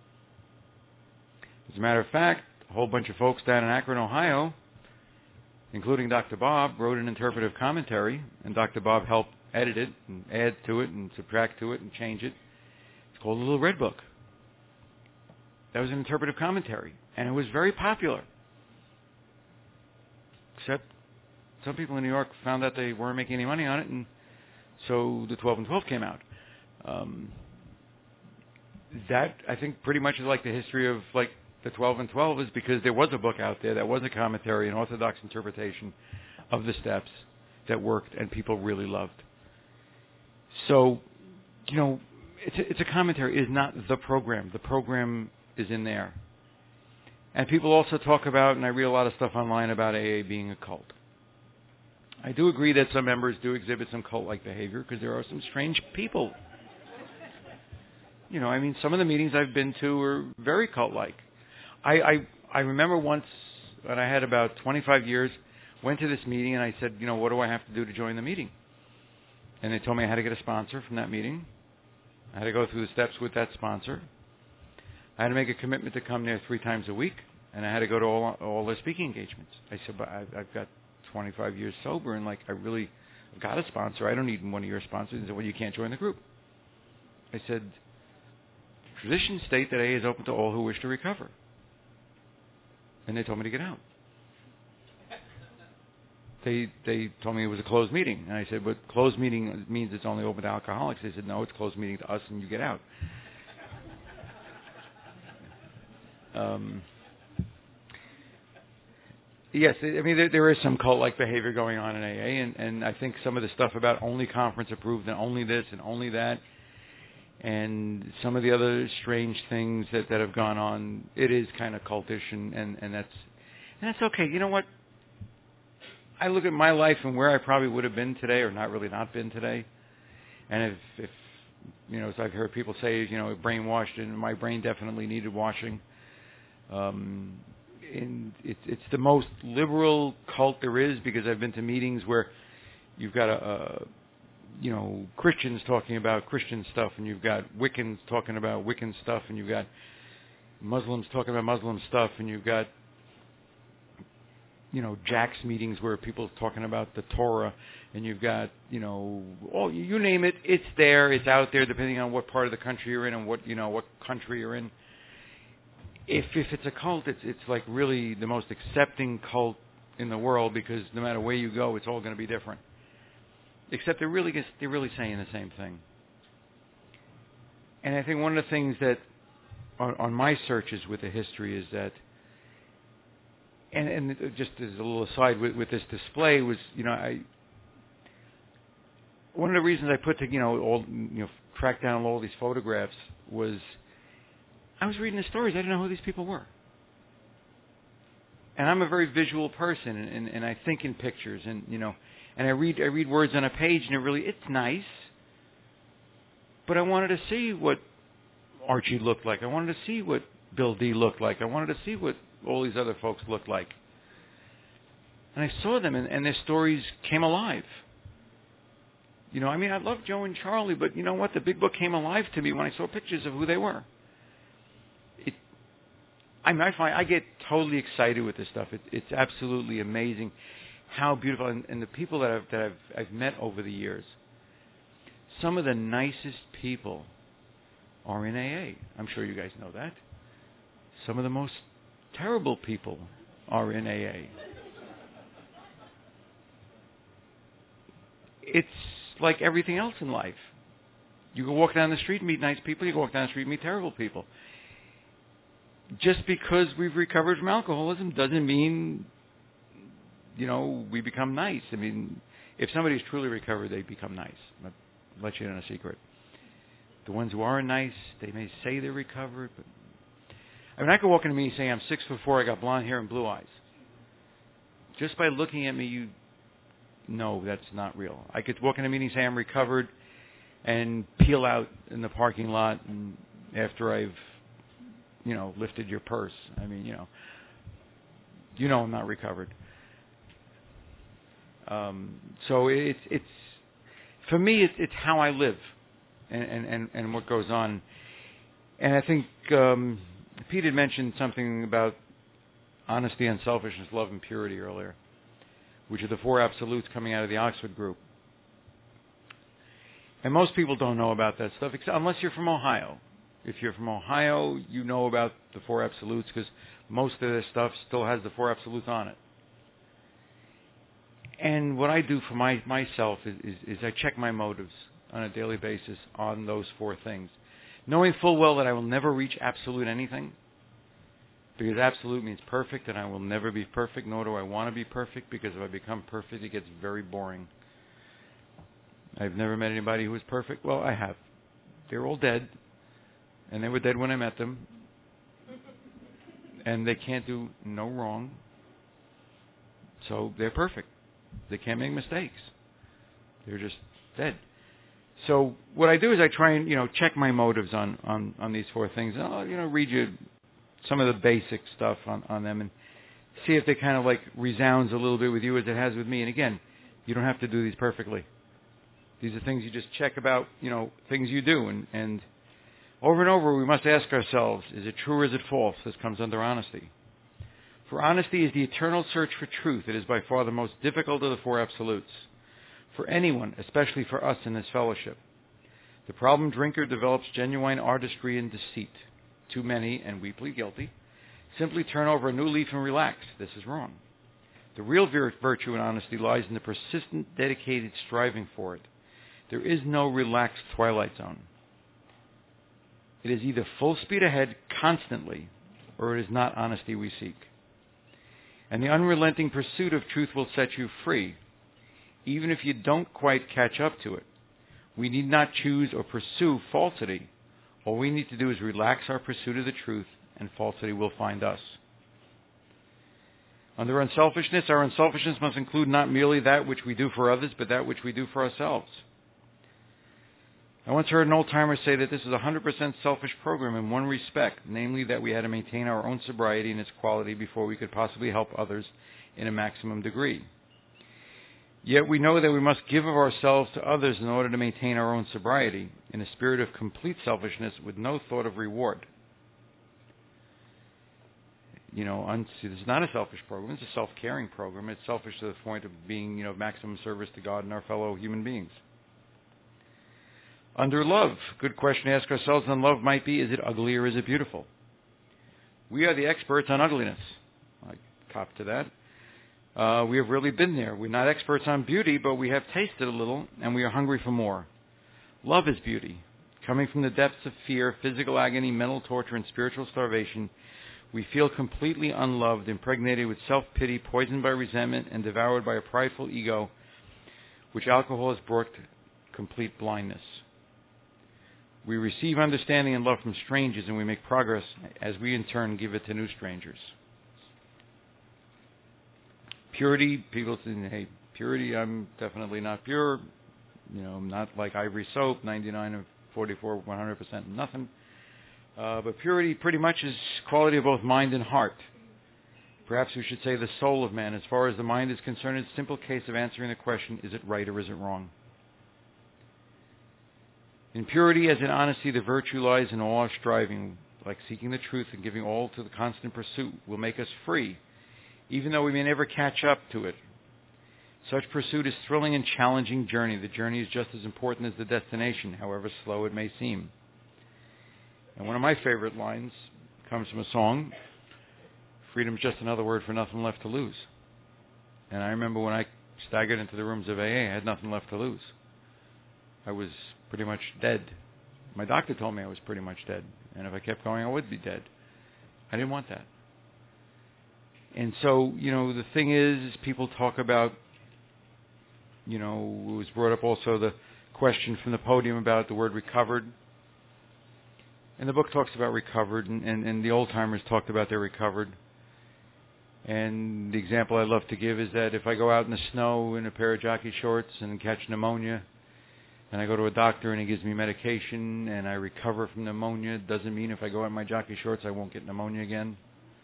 Speaker 1: As a matter of fact, a whole bunch of folks down in Akron, Ohio, including Dr. Bob, wrote an interpretive commentary, and Dr. Bob helped edit it and add to it and subtract to it and change it. It's called The Little Red Book. That was an interpretive commentary, and it was very popular. Except some people in New York found out they weren't making any money on it, and so the 12 and 12 came out. That, I think, pretty much is like the history of, like, the 12 and 12 is because there was a book out there that was a commentary, an orthodox interpretation of the steps that worked and people really loved. So, it's a commentary. It is not the program. The program is in there. And people also talk about, and I read a lot of stuff online about AA being a cult. I do agree that some members do exhibit some cult-like behavior because there are some strange people. Some of the meetings I've been to were very cult-like. I remember once when I had about 25 years, went to this meeting and I said, what do I have to do to join the meeting? And they told me I had to get a sponsor from that meeting. I had to go through the steps with that sponsor. I had to make a commitment to come there 3 times a week, and I had to go to all their speaking engagements. I said, but I've got 25 years sober, and I really got a sponsor. I don't need one of your sponsors. He said, well, you can't join the group. I said, traditions state that AA is open to all who wish to recover. And they told me to get out. They told me it was a closed meeting. And I said, but closed meeting means it's only open to alcoholics. They said, no, it's closed meeting to us and you get out. Yes, I mean, there is some cult-like behavior going on in AA, and I think some of the stuff about only conference approved and only this and only that, and some of the other strange things that have gone on, it is kind of cultish, and that's okay. You know what? I look at my life and where I probably would have been today, or not been today, and if you know, as I've heard people say, you know, brainwashed, and my brain definitely needed washing. And it's the most liberal cult there is, because I've been to meetings where you've got you know, Christians talking about Christian stuff, and you've got Wiccans talking about Wiccan stuff, and you've got Muslims talking about Muslim stuff, and you've got, you know, Jack's meetings where people are talking about the Torah, and you've got, you know, you name it, it's there, it's out there, depending on what part of the country you're in and what country you're in. If it's a cult, it's like really the most accepting cult in the world, because no matter where you go, it's all going to be different. Except they're really saying the same thing. And I think one of the things that on my searches with the history is that, and just as a little aside with this display was, you know, one of the reasons I put tracked down all these photographs was, I was reading the stories. I didn't know who these people were. And I'm a very visual person, and I think in pictures, and you know, and I read words on a page, and it's nice. But I wanted to see what Archie looked like. I wanted to see what Bill D looked like. I wanted to see what all these other folks looked like. And I saw them, and their stories came alive. You know, I mean, I love Joe and Charlie, but you know what? The big book came alive to me when I saw pictures of who they were. I get totally excited with this stuff. It's absolutely amazing how beautiful, and the people that I've met over the years. Some of the nicest people are in AA. I'm sure you guys know that. Some of the most terrible people are in AA. It's like everything else in life. You can walk down the street and meet nice people. You can walk down the street and meet terrible people. Just because we've recovered from alcoholism doesn't mean, you know, we become nice. I mean, if somebody's truly recovered, they become nice. I'll let you in on a secret. The ones who aren't nice, they may say they're recovered, but I mean, I could walk into me and say I'm 6'4", I got blonde hair and blue eyes. Just by looking at me, you know that's not real. I could walk into a meeting and say I'm recovered, and peel out in the parking lot, and after I've, you know, lifted your purse. I mean, you know I'm not recovered. So it's for me, it's how I live, and what goes on. And I think Pete had mentioned something about honesty, unselfishness, love, and purity earlier, which are the four absolutes coming out of the Oxford group. And most people don't know about that stuff, unless you're from Ohio. If you're from Ohio, you know about the four absolutes, because most of this stuff still has the four absolutes on it. And what I do for myself is I check my motives on a daily basis on those four things, knowing full well that I will never reach absolute anything, because absolute means perfect, and I will never be perfect, nor do I want to be perfect, because if I become perfect, it gets very boring. I've never met anybody who was perfect. Well, I have. They're all dead. And they were dead when I met them. And they can't do no wrong. So they're perfect. They can't make mistakes. They're just dead. So what I do is I try and, you know, check my motives on these four things. And I'll, you know, read you some of the basic stuff on them and see if they kind of like resounds a little bit with you as it has with me. And again, you don't have to do these perfectly. These are things you just check about, you know, things you do. And over and over, we must ask ourselves, is it true or is it false? This comes under honesty. For honesty is the eternal search for truth. It is by far the most difficult of the four absolutes. For anyone, especially for us in this fellowship. The problem drinker develops genuine artistry and deceit. Too many, and we plead guilty, simply turn over a new leaf and relax. This is wrong. The real virtue and honesty lies in the persistent, dedicated striving for it. There is no relaxed twilight zone. It is either full speed ahead constantly, or it is not honesty we seek. And the unrelenting pursuit of truth will set you free, even if you don't quite catch up to it. We need not choose or pursue falsity. All we need to do is relax our pursuit of the truth, and falsity will find us. Under unselfishness, our unselfishness must include not merely that which we do for others, but that which we do for ourselves. I once heard an old-timer say that this is a 100% selfish program in one respect, namely that we had to maintain our own sobriety and its quality before we could possibly help others in a maximum degree. Yet we know that we must give of ourselves to others in order to maintain our own sobriety, in a spirit of complete selfishness with no thought of reward. This is not a selfish program. It's a self-caring program. It's selfish to the point of being, maximum service to God and our fellow human beings. Under love, good question to ask ourselves on love might be, is it ugly or is it beautiful? We are the experts on ugliness. I cop to that. We have really been there. We're not experts on beauty, but we have tasted a little, and we are hungry for more. Love is beauty. Coming from the depths of fear, physical agony, mental torture, and spiritual starvation, we feel completely unloved, impregnated with self-pity, poisoned by resentment, and devoured by a prideful ego, which alcohol has brought to complete blindness. We receive understanding and love from strangers, and we make progress as we in turn give it to new strangers. Purity, people say, hey, purity, I'm definitely not pure. I'm not like ivory soap, 99 or 44, 100% nothing. But purity pretty much is quality of both mind and heart. Perhaps we should say the soul of man. As far as the mind is concerned, it's a simple case of answering the question, is it right or is it wrong? In purity as in honesty, the virtue lies in all our striving, like seeking the truth and giving all to the constant pursuit will make us free, even though we may never catch up to it. Such pursuit is a thrilling and challenging journey. The journey is just as important as the destination, however slow it may seem. And one of my favorite lines comes from a song, freedom's just another word for nothing left to lose. And I remember when I staggered into the rooms of AA, I had nothing left to lose. I was pretty much dead. My doctor told me I was pretty much dead. And if I kept going, I would be dead. I didn't want that. And so, the thing is people talk about, it was brought up also the question from the podium about the word recovered. And the book talks about recovered, and the old-timers talked about their recovered. And the example I love to give is that if I go out in the snow in a pair of jockey shorts and catch pneumonia, and I go to a doctor and he gives me medication and I recover from pneumonia, it doesn't mean if I go out in my jockey shorts I won't get pneumonia again.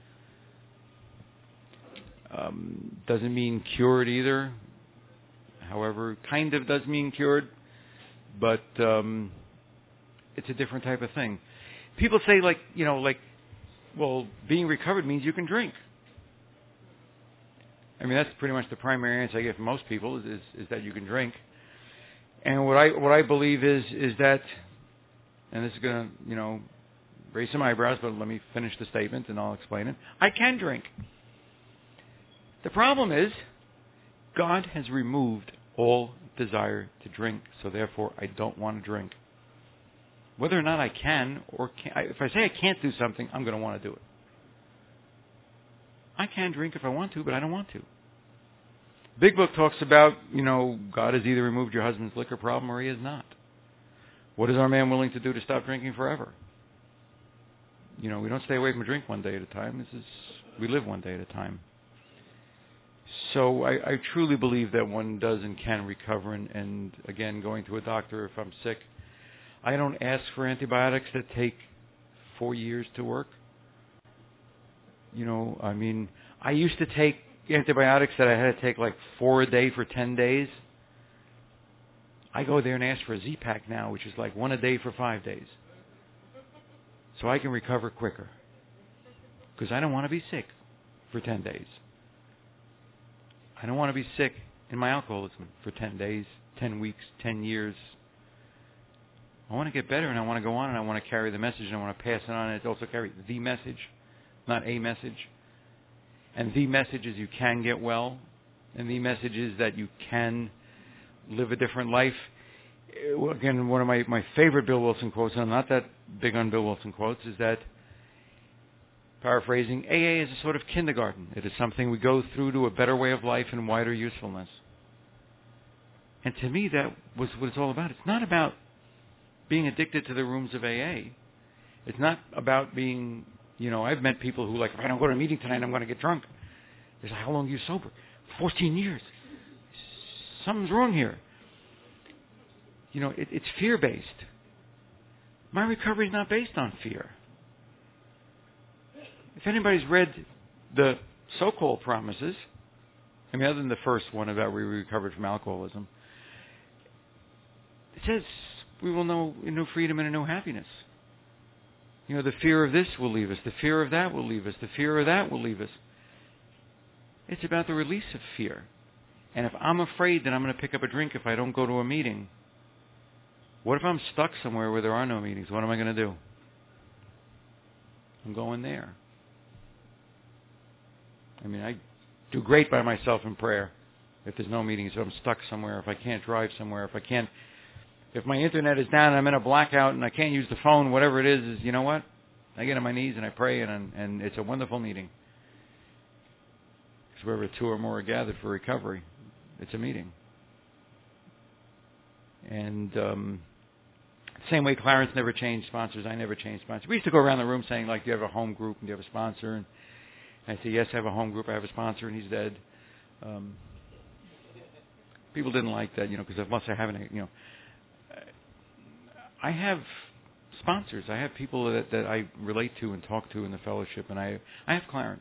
Speaker 1: Doesn't mean cured either. However, kind of does mean cured, but it's a different type of thing. People say well, being recovered means you can drink. I mean, that's pretty much the primary answer I get from most people is that you can drink. And what I believe is that, and this is going to, raise some eyebrows, but let me finish the statement and I'll explain it. I can drink. The problem is, God has removed all desire to drink, so therefore I don't want to drink. Whether or not I can or can't, if I say I can't do something, I'm going to want to do it. I can drink if I want to, but I don't want to. Big Book talks about, God has either removed your husband's liquor problem or he has not. What is our man willing to do to stop drinking forever? We don't stay away from drink one day at a time. We live one day at a time. So I truly believe that one does and can recover. And again, going to a doctor if I'm sick, I don't ask for antibiotics that take 4 years to work. I used to take antibiotics that I had to take like 4 a day for 10 days. I go there and ask for a Z-Pak now, which is like 1 a day for 5 days. So I can recover quicker. Because I don't want to be sick for 10 days. I don't want to be sick in my alcoholism for 10 days, 10 weeks, 10 years. I want to get better, and I want to go on, and I want to carry the message, and I want to pass it on, and it's also carry the message, not a message. And the message is you can get well, and the message is that you can live a different life. Again, one of my favorite Bill Wilson quotes, and I'm not that big on Bill Wilson quotes, is that, paraphrasing, AA is a sort of kindergarten. It is something we go through to a better way of life and wider usefulness. And to me, that was what it's all about. It's not about being addicted to the rooms of AA. It's not about being, I've met people who if I don't go to a meeting tonight, I'm going to get drunk. They say, how long are you sober? 14 years. Something's wrong here. It's fear-based. My recovery is not based on fear. If anybody's read the so-called promises, other than the first one about we recovered from alcoholism, it says we will know a new freedom and a new happiness. The fear of this will leave us. The fear of that will leave us. The fear of that will leave us. It's about the release of fear. And if I'm afraid that I'm going to pick up a drink if I don't go to a meeting, what if I'm stuck somewhere where there are no meetings? What am I going to do? I'm going there. I do great by myself in prayer if there's no meetings, if I'm stuck somewhere, if I can't drive somewhere, if my internet is down and I'm in a blackout and I can't use the phone, whatever it is you know what? I get on my knees and I pray and it's a wonderful meeting. Because wherever two or more are gathered for recovery, it's a meeting. And same way Clarence never changed sponsors, I never changed sponsors. We used to go around the room saying, do you have a home group and do you have a sponsor? And I say, yes, I have a home group, I have a sponsor, and he's dead. People didn't like that, because unless I have I have sponsors. I have people that I relate to and talk to in the fellowship, and I have Clarence.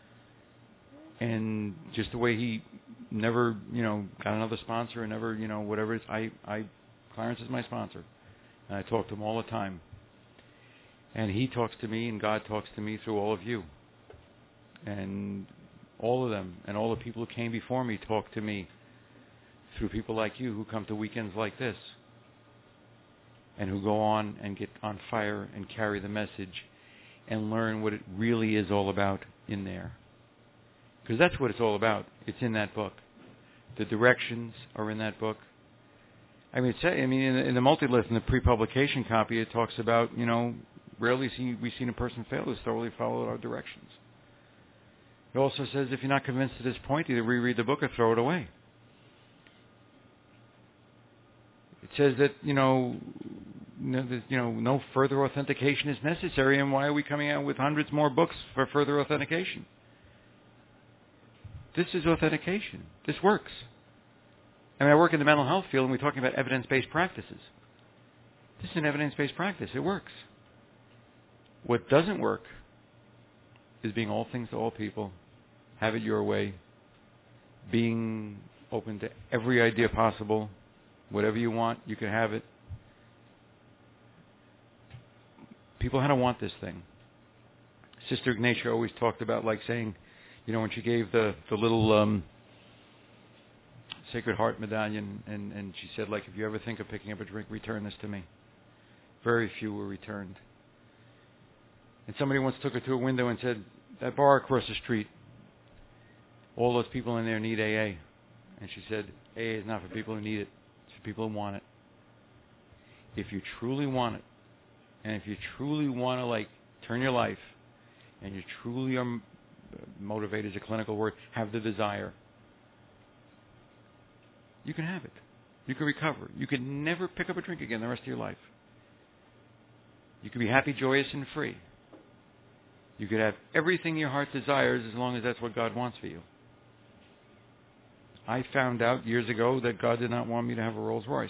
Speaker 1: And just the way he never, got another sponsor and never, whatever it is, Clarence is my sponsor. And I talk to him all the time. And he talks to me, and God talks to me through all of you. And all of them, and all the people who came before me talk to me through people like you who come to weekends like this. And who go on and get on fire and carry the message and learn what it really is all about in there. Because that's what it's all about. It's in that book. The directions are in that book. In the multi-list, in the pre-publication copy, it talks about, rarely we've seen a person fail who's thoroughly followed our directions. It also says if you're not convinced at this point, either reread the book or throw it away. It says that, no further authentication is necessary, and why are we coming out with hundreds more books for further authentication? This is authentication. This works. I work in the mental health field, and we're talking about evidence-based practices. This is an evidence-based practice. It works. What doesn't work is being all things to all people, have it your way, being open to every idea possible. Whatever you want, you can have it. People had to want this thing. Sister Ignatia always talked about saying, when she gave the little Sacred Heart medallion, and she said, if you ever think of picking up a drink, return this to me. Very few were returned. And somebody once took her to a window and said, that bar across the street, all those people in there need AA. And she said, AA is not for people who need it. It's for people who want it. If you truly want it, and if you truly want to turn your life, and you truly are motivated is a clinical word, have the desire, you can have it. You can recover. You can never pick up a drink again the rest of your life. You can be happy, joyous, and free. You could have everything your heart desires as long as that's what God wants for you. I found out years ago that God did not want me to have a Rolls Royce.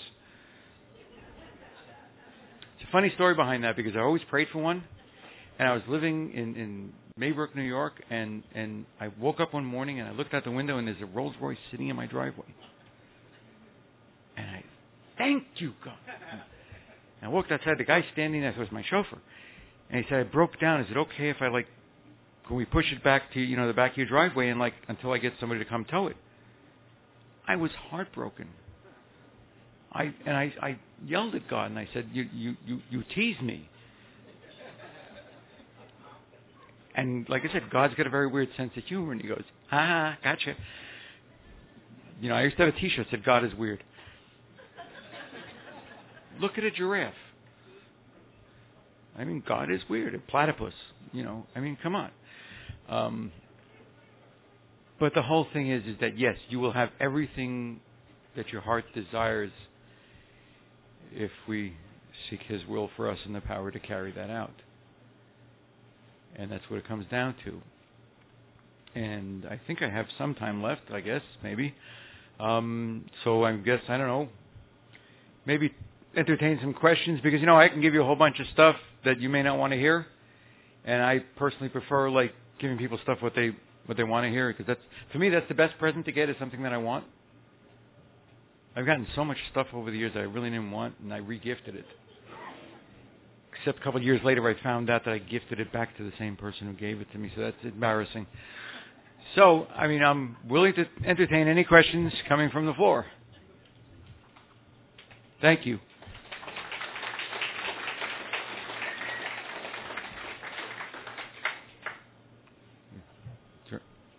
Speaker 1: It's a funny story behind that because I always prayed for one. And I was living in Maybrook, New York, and I woke up one morning and I looked out the window and there's a Rolls Royce sitting in my driveway. And I, thank you, God. And I walked outside. The guy standing there was my chauffeur. And he said, I broke down. Is it okay if can we push it back to, the back of your driveway and until I get somebody to come tow it? I was heartbroken. I yelled at God and I said, you tease me. And like I said, God's got a very weird sense of humor, and he goes, ha, gotcha. I used to have a T-shirt that said, God is weird. Look at a giraffe. I mean, God is weird. A platypus, I mean, come on. But the whole thing is that, yes, you will have everything that your heart desires if we seek His will for us and the power to carry that out. And that's what it comes down to. And I think I have some time left, I guess, maybe. So I guess, I don't know, maybe entertain some questions, because, I can give you a whole bunch of stuff that you may not want to hear. And I personally prefer, giving people stuff what they want to hear, because for me, that's the best present to get, is something that I want. I've gotten so much stuff over the years that I really didn't want, and I re-gifted it. Except a couple of years later, I found out that I gifted it back to the same person who gave it to me, so that's embarrassing. So, I'm willing to entertain any questions coming from the floor. Thank you. Sure.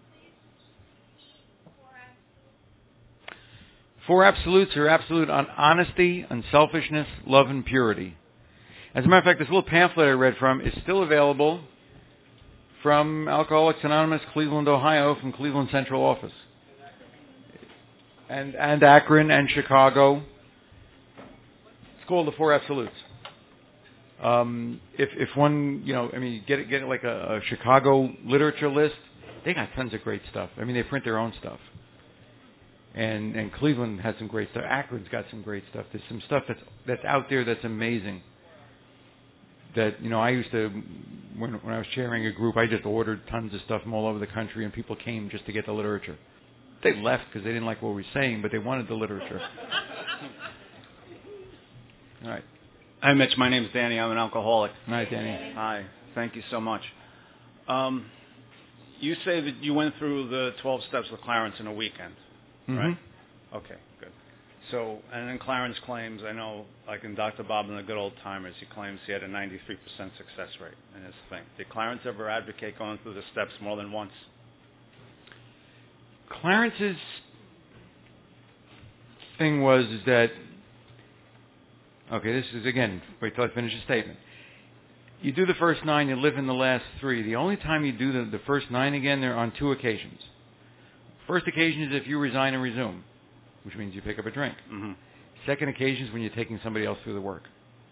Speaker 1: 4 absolutes are absolute on honesty, unselfishness, love, and purity. As a matter of fact, this little pamphlet I read from is still available from Alcoholics Anonymous, Cleveland, Ohio, from Cleveland Central Office. And Akron and Chicago. It's called the 4 Absolutes. If one, get it like a Chicago literature list, they got tons of great stuff. They print their own stuff. And Cleveland has some great stuff. Akron's got some great stuff. There's some stuff that's out there that's amazing. That, I used to, when I was chairing a group, I just ordered tons of stuff from all over the country, and people came just to get the literature. They left because they didn't like what we were saying, but they wanted the literature. All right.
Speaker 2: Hi, Mitch. My name is Danny. I'm an alcoholic.
Speaker 1: Hi, Danny.
Speaker 2: Hi. Thank you so much. You say that you went through the 12 steps with Clarence in a weekend, right? Okay, good. So, and then Clarence claims, I know, like in Dr. Bob and the Good Old Timers, he claims he had a 93% success rate in his thing. Did Clarence ever advocate going through the steps more than once?
Speaker 1: Clarence's thing was that, okay, this is, again, wait till I finish the statement. You do the first 9, you live in the last 3. The only time you do the first 9 again, they're on 2 occasions. First occasion is if you resign and resume, which means you pick up a drink.
Speaker 2: Mm-hmm.
Speaker 1: Second occasion is when you're taking somebody else through the work.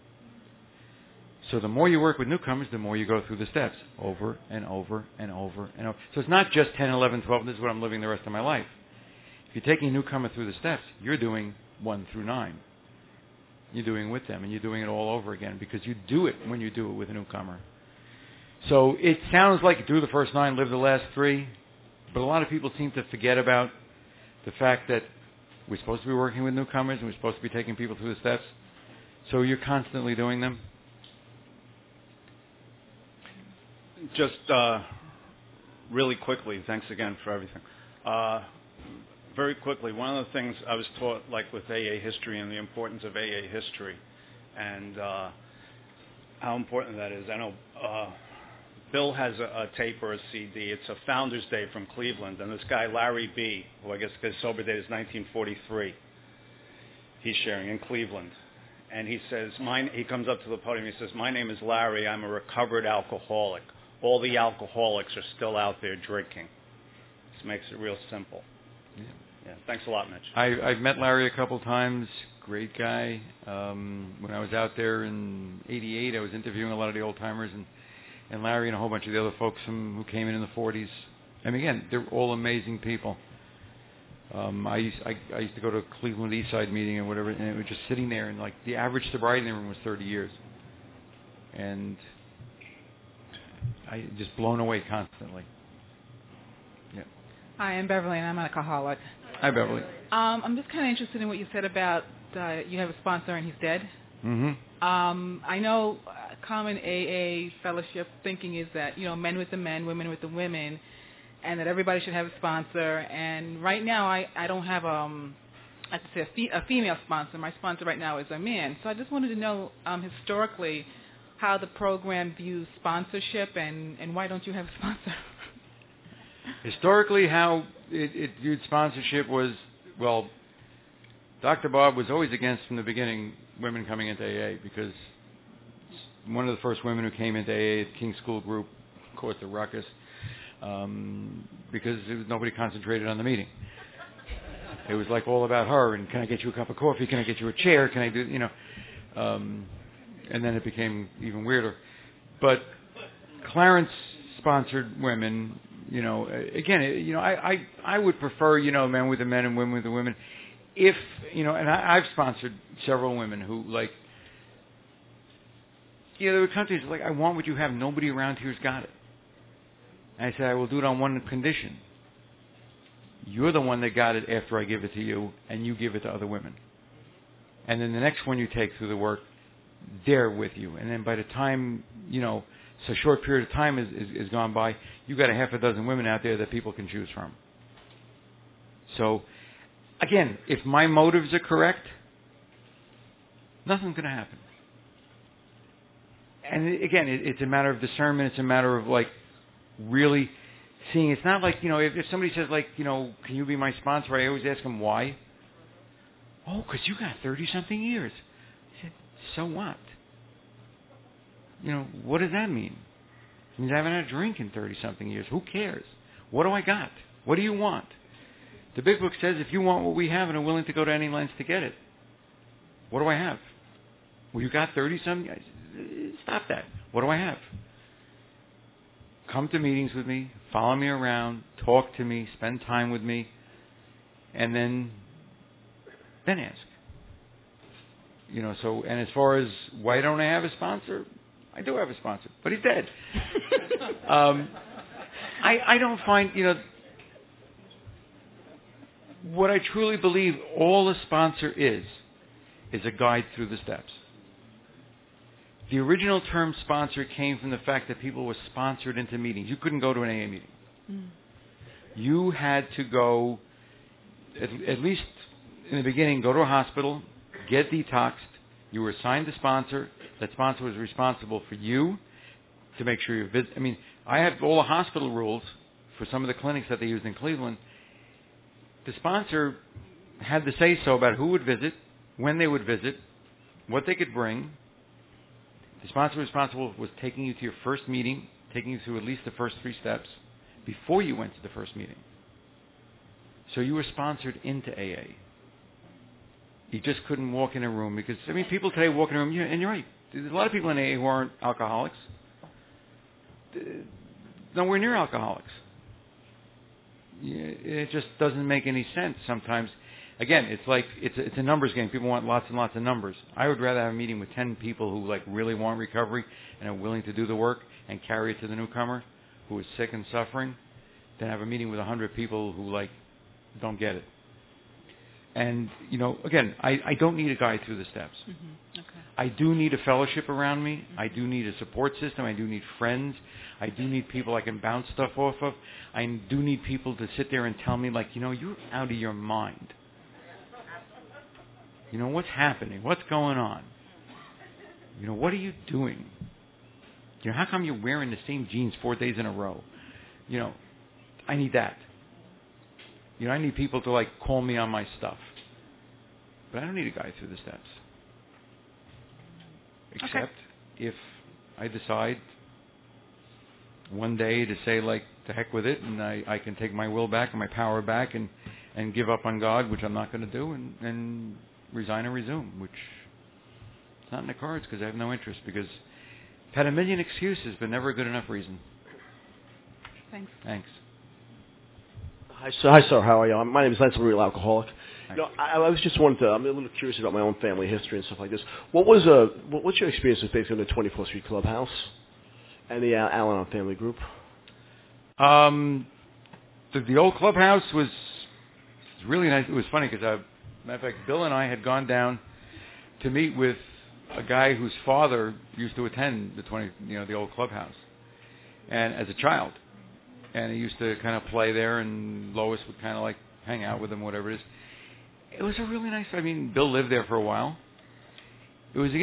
Speaker 1: So the more you work with newcomers, the more you go through the steps over and over and over and over. So it's not just 10, 11, 12, this is what I'm living the rest of my life. If you're taking a newcomer through the steps, you're doing 1 through 9. You're doing with them, and you're doing it all over again, because you do it when you do it with a newcomer. So it sounds like do the first 9, live the last 3, but a lot of people seem to forget about the fact that we're supposed to be working with newcomers, and we're supposed to be taking people through the steps. So you're constantly doing them?
Speaker 2: Just really quickly, thanks again for everything. Very quickly, one of the things I was taught, like with AA history and the importance of AA history, and how important that is. I know Bill has a tape or a CD. It's a Founders Day from Cleveland, and this guy, Larry B., who I guess his sober date is 1943, he's sharing in Cleveland. And he says, he comes up to the podium, he says, "My name is Larry. I'm a recovered alcoholic. All the alcoholics are still out there drinking." This makes it real simple. Yeah. Thanks a lot, Mitch.
Speaker 1: I've met Larry a couple times. Great guy. When I was out there in '88, I was interviewing a lot of the old timers, and Larry and a whole bunch of the other folks who came in the 40s. And again, they're all amazing people. I used to go to a Cleveland East Side meeting and whatever, and it was just sitting there, and like the average sobriety in the room was 30 years, and I just blown away constantly. Yeah.
Speaker 3: Hi, I'm Beverly, and I'm an alcoholic.
Speaker 1: Hi, Beverly.
Speaker 3: I'm just kind of interested in what you said about you have a sponsor and he's dead.
Speaker 1: Mm-hmm.
Speaker 3: I know common AA fellowship thinking is that, men with the men, women with the women, and that everybody should have a sponsor. And right now I don't have I have to say a female sponsor. My sponsor right now is a man. So I just wanted to know historically how the program views sponsorship, and why don't you have a sponsor?
Speaker 1: Historically, how it viewed sponsorship was, well, Dr. Bob was always against, from the beginning, women coming into AA, because one of the first women who came into AA at King School Group caused a ruckus, because nobody concentrated on the meeting. It was like all about her, and can I get you a cup of coffee? Can I get you a chair? Can I do, and then it became even weirder. But Clarence sponsored women, again, I would prefer, men with the men and women with the women. If, and I've sponsored several women who, there were countries like, I want what you have. Nobody around here's got it. And I said, I will do it on one condition. You're the one that got it after I give it to you, and you give it to other women. And then the next one you take through the work, they're with you. And then by the time, so a short period of time is gone by, you've got a half a dozen women out there that people can choose from. So, again, if my motives are correct, nothing's going to happen. And again, it's a matter of discernment. It's a matter of really seeing. It's not like, if somebody says can you be my sponsor? I always ask them why. Oh, because you got 30-something years. I said, so what? What does that mean? It means I haven't had a drink in 30-something years. Who cares? What do I got? What do you want? The Big Book says if you want what we have and are willing to go to any lengths to get it, what do I have? Well, you got 30-something. Stop that. What do I have? Come to meetings with me, follow me around, talk to me, spend time with me, and then ask. And as far as why don't I have a sponsor, I do have a sponsor, but he's dead. I don't find, what I truly believe all a sponsor is a guide through the steps. The original term sponsor came from the fact that people were sponsored into meetings. You couldn't go to an AA meeting. Mm. You had to go, at least in the beginning, go to a hospital, get detoxed. You were assigned a sponsor. That sponsor was responsible for you to make sure you're I have all the hospital rules for some of the clinics that they used in Cleveland. The sponsor had the say-so about who would visit, when they would visit, what they could bring. The sponsor responsible was taking you to your first meeting, taking you through at least the first 3 steps before you went to the first meeting. So you were sponsored into AA. You just couldn't walk in a room because, people today walk in a room, and you're right. There's a lot of people in AA who aren't alcoholics. Nowhere near alcoholics. It just doesn't make any sense sometimes. Again, it's a numbers game. People want lots and lots of numbers. I would rather have a meeting with 10 people who really want recovery and are willing to do the work and carry it to the newcomer who is sick and suffering than have a meeting with 100 people who don't get it. And again, I don't need a guide through the steps. Mm-hmm. Okay. I do need a fellowship around me. Mm-hmm. I do need a support system. I do need friends. I do need people I can bounce stuff off of. I do need people to sit there and tell me you're out of your mind. What's happening? What's going on? What are you doing? How come you're wearing the same jeans 4 days in a row? I need that. I need people to call me on my stuff. But I don't need a guide through the steps. Except if I decide one day to say to heck with it, and I can take my will back and my power back and give up on God, which I'm not going to do, and resign and resume, which is not in the cards because I have no interest, because I've had a million excuses but never a good enough reason. Thanks.
Speaker 4: Hi, sir. How are you? My name is Lance, I'm a real alcoholic. I was just I'm a little curious about my own family history and stuff like this. What's your experience with basically the 24th Street Clubhouse and the Al-Anon family group?
Speaker 1: The old clubhouse was really nice. It was funny because matter of fact, Bill and I had gone down to meet with a guy whose father used to attend the old clubhouse, and as a child, and he used to kind of play there, and Lois would kind of hang out with him, whatever it is. It was a really nice. I mean, Bill lived there for a while. It was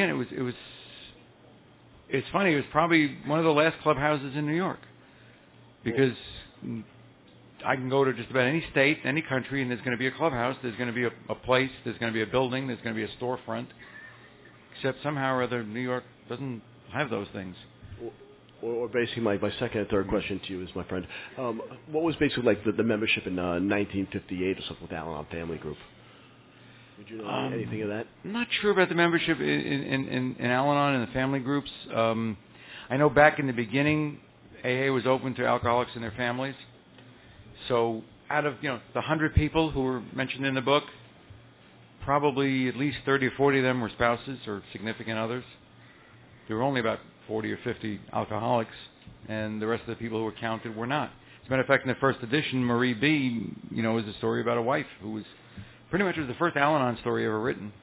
Speaker 1: It's funny. It was probably one of the last clubhouses in New York, because I can go to just about any state, any country, and there's going to be a clubhouse. There's going to be a place. There's going to be a building. There's going to be a storefront. Except somehow or other, New York doesn't have those things.
Speaker 4: Or basically, my second and third question to you is, my friend, what was basically like the membership in 1958 or something with Al-Anon Family Group? Would you know anything of that?
Speaker 1: I'm not sure about the membership in Al-Anon and the family groups. I know back in the beginning, AA was open to alcoholics and their families. So out of the 100 people who were mentioned in the book, probably at least 30 or 40 of them were spouses or significant others. There were only about 40 or 50 alcoholics, and the rest of the people who were counted were not. As a matter of fact, in the first edition, Marie B., is a story about a wife who was pretty much was the first Al-Anon story ever written.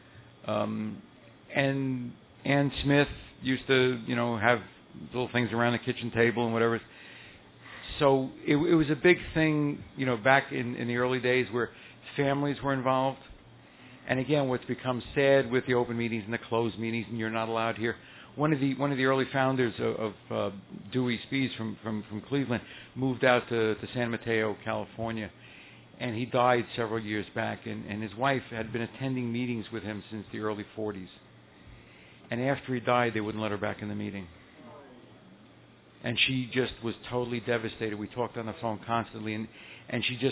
Speaker 1: And Ann Smith used to, have little things around the kitchen table and whatever. So it was a big thing, back in the early days where families were involved. And again, what's become sad with the open meetings and the closed meetings, and you're not allowed here. One of the early founders of Dewey Spees from Cleveland moved out to San Mateo, California, and he died several years back. And his wife had been attending meetings with him since the early 40s. And after he died, they wouldn't let her back in the meeting. And she just was totally devastated. We talked on the phone constantly, and she's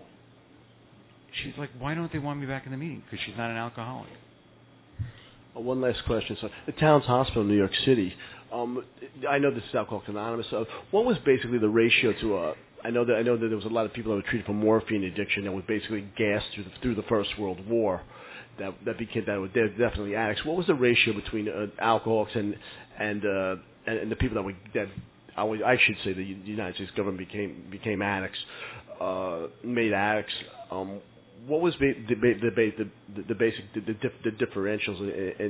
Speaker 1: like, why don't they want me back in the meeting? Because she's not an alcoholic.
Speaker 4: One last question. So, the Towns Hospital in New York City, I know this is Alcoholics Anonymous. What was basically the ratio to I know that there was a lot of people that were treated for morphine addiction that were basically gassed through the First World War. That were definitely addicts. What was the ratio between alcoholics and the people I should say the United States government became addicts, made addicts? What was the basic differentials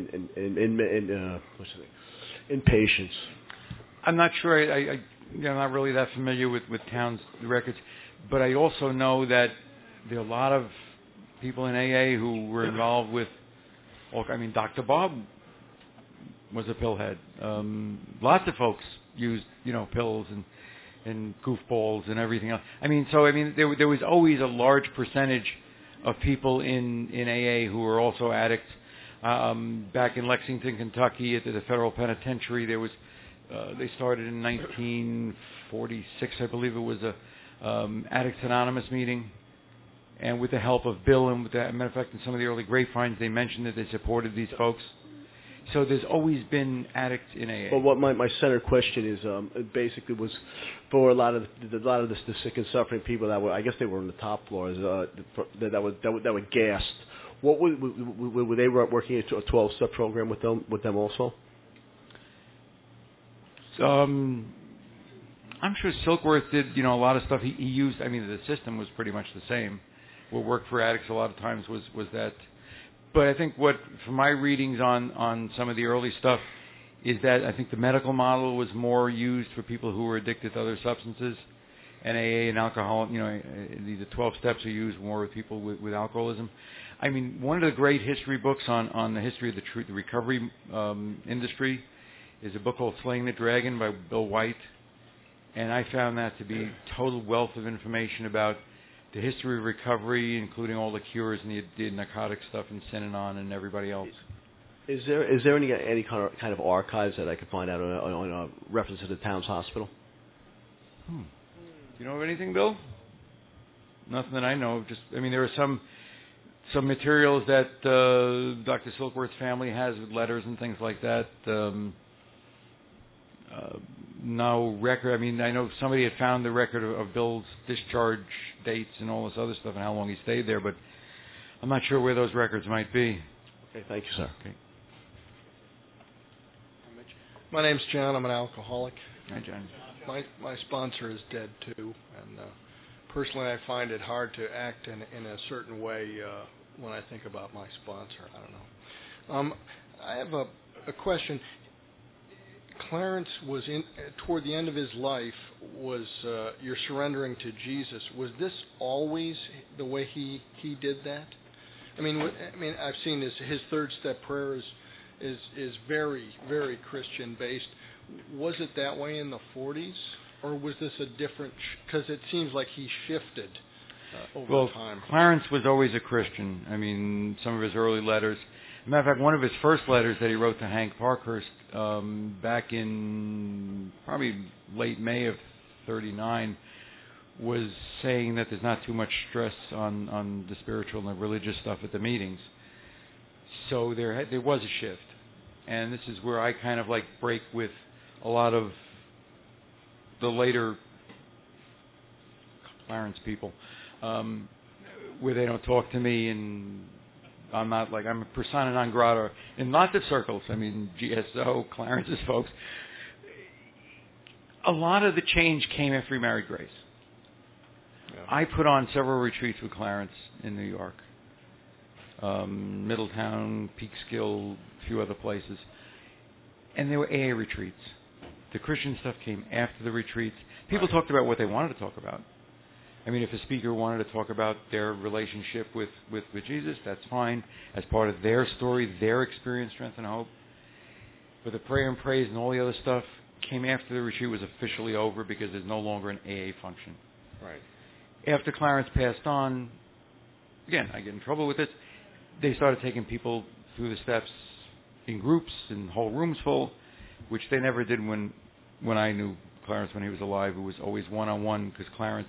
Speaker 4: in patients?
Speaker 1: I'm not sure. I'm not really that familiar with Towns' records, but I also know that there are a lot of people in AA who were involved with. Dr. Bob was a pillhead. Lots of folks used, pills and goofballs and everything else. There was always a large percentage of people in AA who were also addicts. Back in Lexington, Kentucky, at the federal penitentiary, there was. They started in 1946, I believe it was a Addicts Anonymous meeting, and with the help of Bill and with that matter of fact, in some of the early grapevines, they mentioned that they supported these folks. So there's always been addicts in AA.
Speaker 4: Well, what my center question is, basically was for a lot of the sick and suffering people that were, I guess they were on the top floors, that were gassed. What were they working a 12-step program with them also?
Speaker 1: I'm sure Silkworth did, a lot of stuff. He used. The system was pretty much the same. What worked for addicts a lot of times was that. But I think from my readings on some of the early stuff, is that I think the medical model was more used for people who were addicted to other substances, and AA and alcohol. The 12 steps are used more with people with alcoholism. One of the great history books on the history of the recovery industry is a book called Slaying the Dragon by Bill White, and I found that to be a total wealth of information about the history of recovery, including all the cures and the narcotic stuff and Synanon and everybody else.
Speaker 4: Is there any kind of archives that I could find out on a reference to the Towns Hospital?
Speaker 1: Do you know of anything, Bill? Nothing that I know of. There are some materials that Dr. Silkworth's family has with letters and things like that. No record. I know somebody had found the record of Bill's discharge dates and all this other stuff and how long he stayed there, but I'm not sure where those records might be.
Speaker 4: Okay, thank you, sir.
Speaker 1: Okay.
Speaker 5: My name's John. I'm an alcoholic.
Speaker 1: Hi, John.
Speaker 5: My sponsor is dead too, and personally, I find it hard to act in a certain way when I think about my sponsor. I don't know. I have a question. Clarence was toward the end of his life. You're surrendering to Jesus. Was this always the way he did that? I mean, I've seen his third step prayer is very, very Christian based. Was it that way in the 40s, or was this a different? Because it seems like he shifted over time.
Speaker 1: Clarence was always a Christian. I mean, some of his early letters. As a matter of fact, one of his first letters that he wrote to Hank Parkhurst back in probably late May of '39 was saying that there's not too much stress on the spiritual and the religious stuff at the meetings. So there was a shift, and this is where I kind of like break with a lot of the later Clarence people, where they don't talk to me, and I'm not like, I'm a persona non grata in lots of circles. I mean, GSO, Clarence's folks. A lot of the change came after he married Grace. Yeah. I put on several retreats with Clarence in New York, Middletown, Peekskill, a few other places, and they were AA retreats. The Christian stuff came after the retreats. People talked about what they wanted to talk about. I mean, if a speaker wanted to talk about their relationship with Jesus, that's fine, as part of their story, their experience, strength, and hope. But the prayer and praise and all the other stuff came after the retreat was officially over, because there's no longer an AA function.
Speaker 5: Right.
Speaker 1: After Clarence passed on, again, I get in trouble with this, they started taking people through the steps in groups and whole rooms full, which they never did when I knew Clarence when he was alive. It was always one-on-one, because Clarence,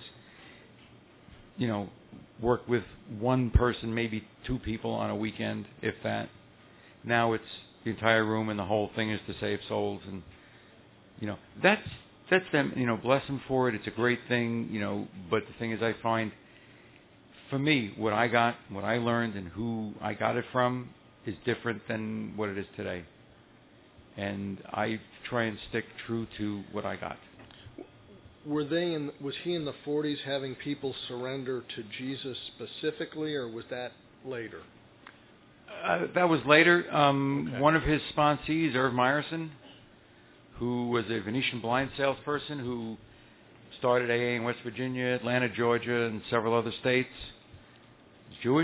Speaker 1: worked with one person, maybe two people on a weekend, if that. Now it's the entire room, and the whole thing is to save souls, and that's them. Bless them for it. It's a great thing. But the thing is, I find, for me, what I got, what I learned, and who I got it from is different than what it is today. And I try and stick true to what I got.
Speaker 5: Was he in the 40s having people surrender to Jesus specifically, or was that later?
Speaker 1: That was later. Okay. One of his sponsees, Irv Myerson, who was a Venetian blind salesperson who started AA in West Virginia, Atlanta, Georgia, and several other states. He's Jewish.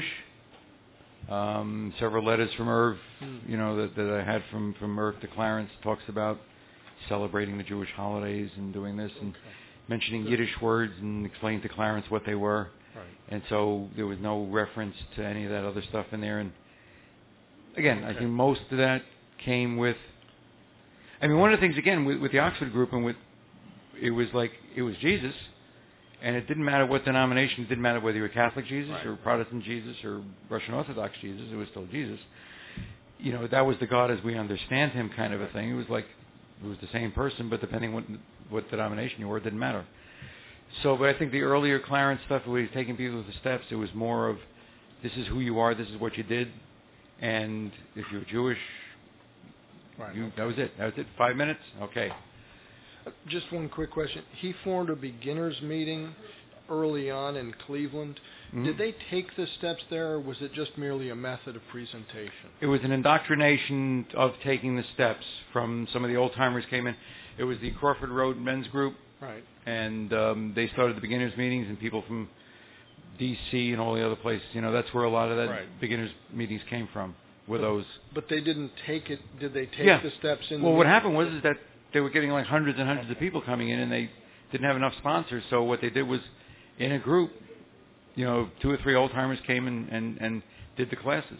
Speaker 1: Several letters from Irv, that I had from Irv to Clarence, talks about celebrating the Jewish holidays and doing this, and mentioning Yiddish words, and explaining to Clarence what they were.
Speaker 5: Right.
Speaker 1: And so there was no reference to any of that other stuff in there. And again, I think most of that came with, one of the things, again, with the Oxford group, and it was Jesus. And it didn't matter what denomination. It didn't matter whether you were Catholic Jesus or Protestant Jesus or Russian Orthodox Jesus. It was still Jesus. That was the God as we understand him kind of a thing. It was like it was the same person, but depending what denomination you were, it didn't matter. So, but I think the earlier Clarence stuff, where he's taking people through the steps, it was more of, this is who you are, this is what you did, and if you're Jewish, that was it. That was it. 5 minutes? Okay.
Speaker 5: Just one quick question. He formed a beginners meeting early on in Cleveland. Mm-hmm. Did they take the steps there, or was it just merely a method of presentation?
Speaker 1: It was an indoctrination of taking the steps. From some of the old-timers came in. It was the Crawford Road Men's Group.
Speaker 5: Right.
Speaker 1: And they started the beginners meetings, and people from D.C. and all the other places. That's where a lot of that beginners meetings came from, were those.
Speaker 5: But they didn't take it. Did they take the steps in?
Speaker 1: Well, what happened was that they were getting like hundreds and hundreds of people coming in, and they didn't have enough sponsors. So what they did was, in a group, 2 or 3 old-timers came and did the classes.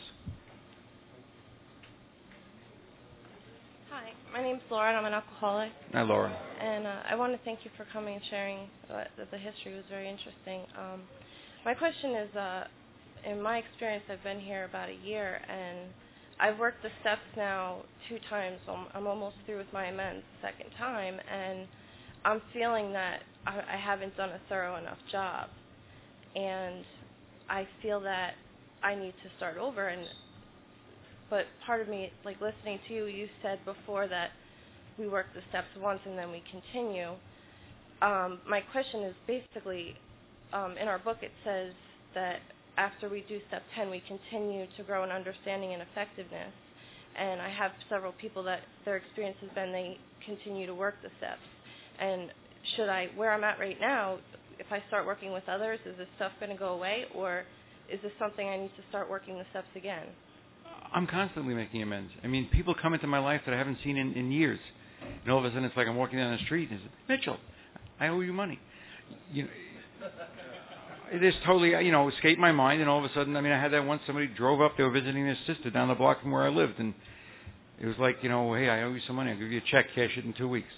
Speaker 6: Hi, my name's Laura, and I'm an alcoholic.
Speaker 1: Hi, Laura.
Speaker 6: And I want to thank you for coming and sharing the history. It was very interesting. My question is, in my experience, I've been here about a year, and I've worked the steps now 2 times. I'm almost through with my amends the second time, and I'm feeling that I haven't done a thorough enough job. And I feel that I need to start over. But part of me, like listening to you, you said before that we work the steps once and then we continue. My question is basically, in our book it says that after we do step 10, we continue to grow in understanding and effectiveness. And I have several people that their experience has been they continue to work the steps. And where I'm at right now, if I start working with others, is this stuff going to go away? Or is this something I need to start working the steps again?
Speaker 1: I'm constantly making amends. I mean, people come into my life that I haven't seen in years. And all of a sudden, it's like I'm walking down the street and it's, Mitchell, I owe you money. You know, it is totally, escaped my mind. And all of a sudden, I had that once. Somebody drove up. They were visiting their sister down the block from where I lived. And it was like, hey, I owe you some money. I'll give you a check, cash it in 2 weeks.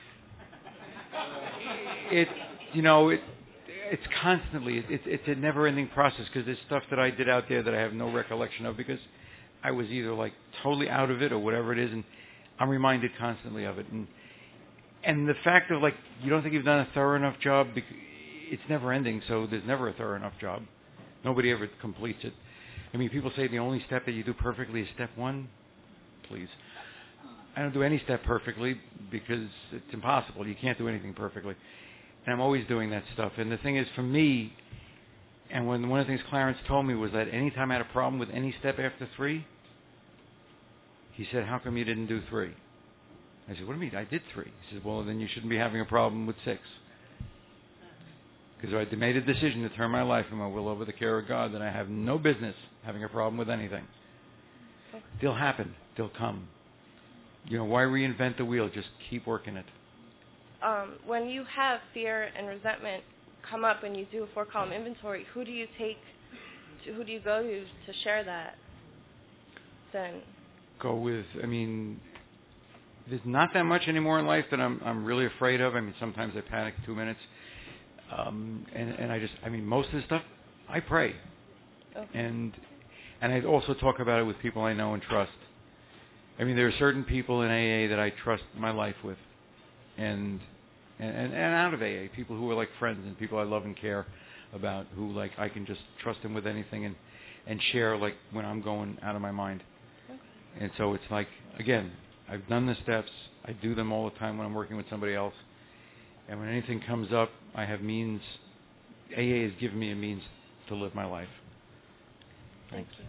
Speaker 1: It's constantly, it's a never-ending process because there's stuff that I did out there that I have no recollection of because I was either like totally out of it or whatever it is, and I'm reminded constantly of it. And the fact of like you don't think you've done a thorough enough job, it's never-ending, so there's never a thorough enough job. Nobody ever completes it. People say the only step that you do perfectly is step one. Please. I don't do any step perfectly because it's impossible. You can't do anything perfectly. And I'm always doing that stuff. And the thing is, for me, and one of the things Clarence told me was that any time I had a problem with any step after 3, he said, how come you didn't do 3? I said, what do you mean? I did 3. He said, well, then you shouldn't be having a problem with 6. Because I made a decision to turn my life and my will over the care of God, then I have no business having a problem with anything. They'll happen. They'll come. Why reinvent the wheel? Just keep working it.
Speaker 6: When you have fear and resentment come up and you do a 4-column inventory, who do you go to share that then?
Speaker 1: Go with, there's not that much anymore in life that I'm really afraid of. Sometimes I panic 2 minutes. And I just, most of the stuff, I pray. Okay. And I also talk about it with people I know and trust. There are certain people in AA that I trust my life with. And out of AA, people who are like friends and people I love and care about, who like I can just trust them with anything and share like when I'm going out of my mind. Okay. And so it's like, again, I've done the steps. I do them all the time when I'm working with somebody else. And when anything comes up, I have means. AA has given me a means to live my life.
Speaker 6: Thank you.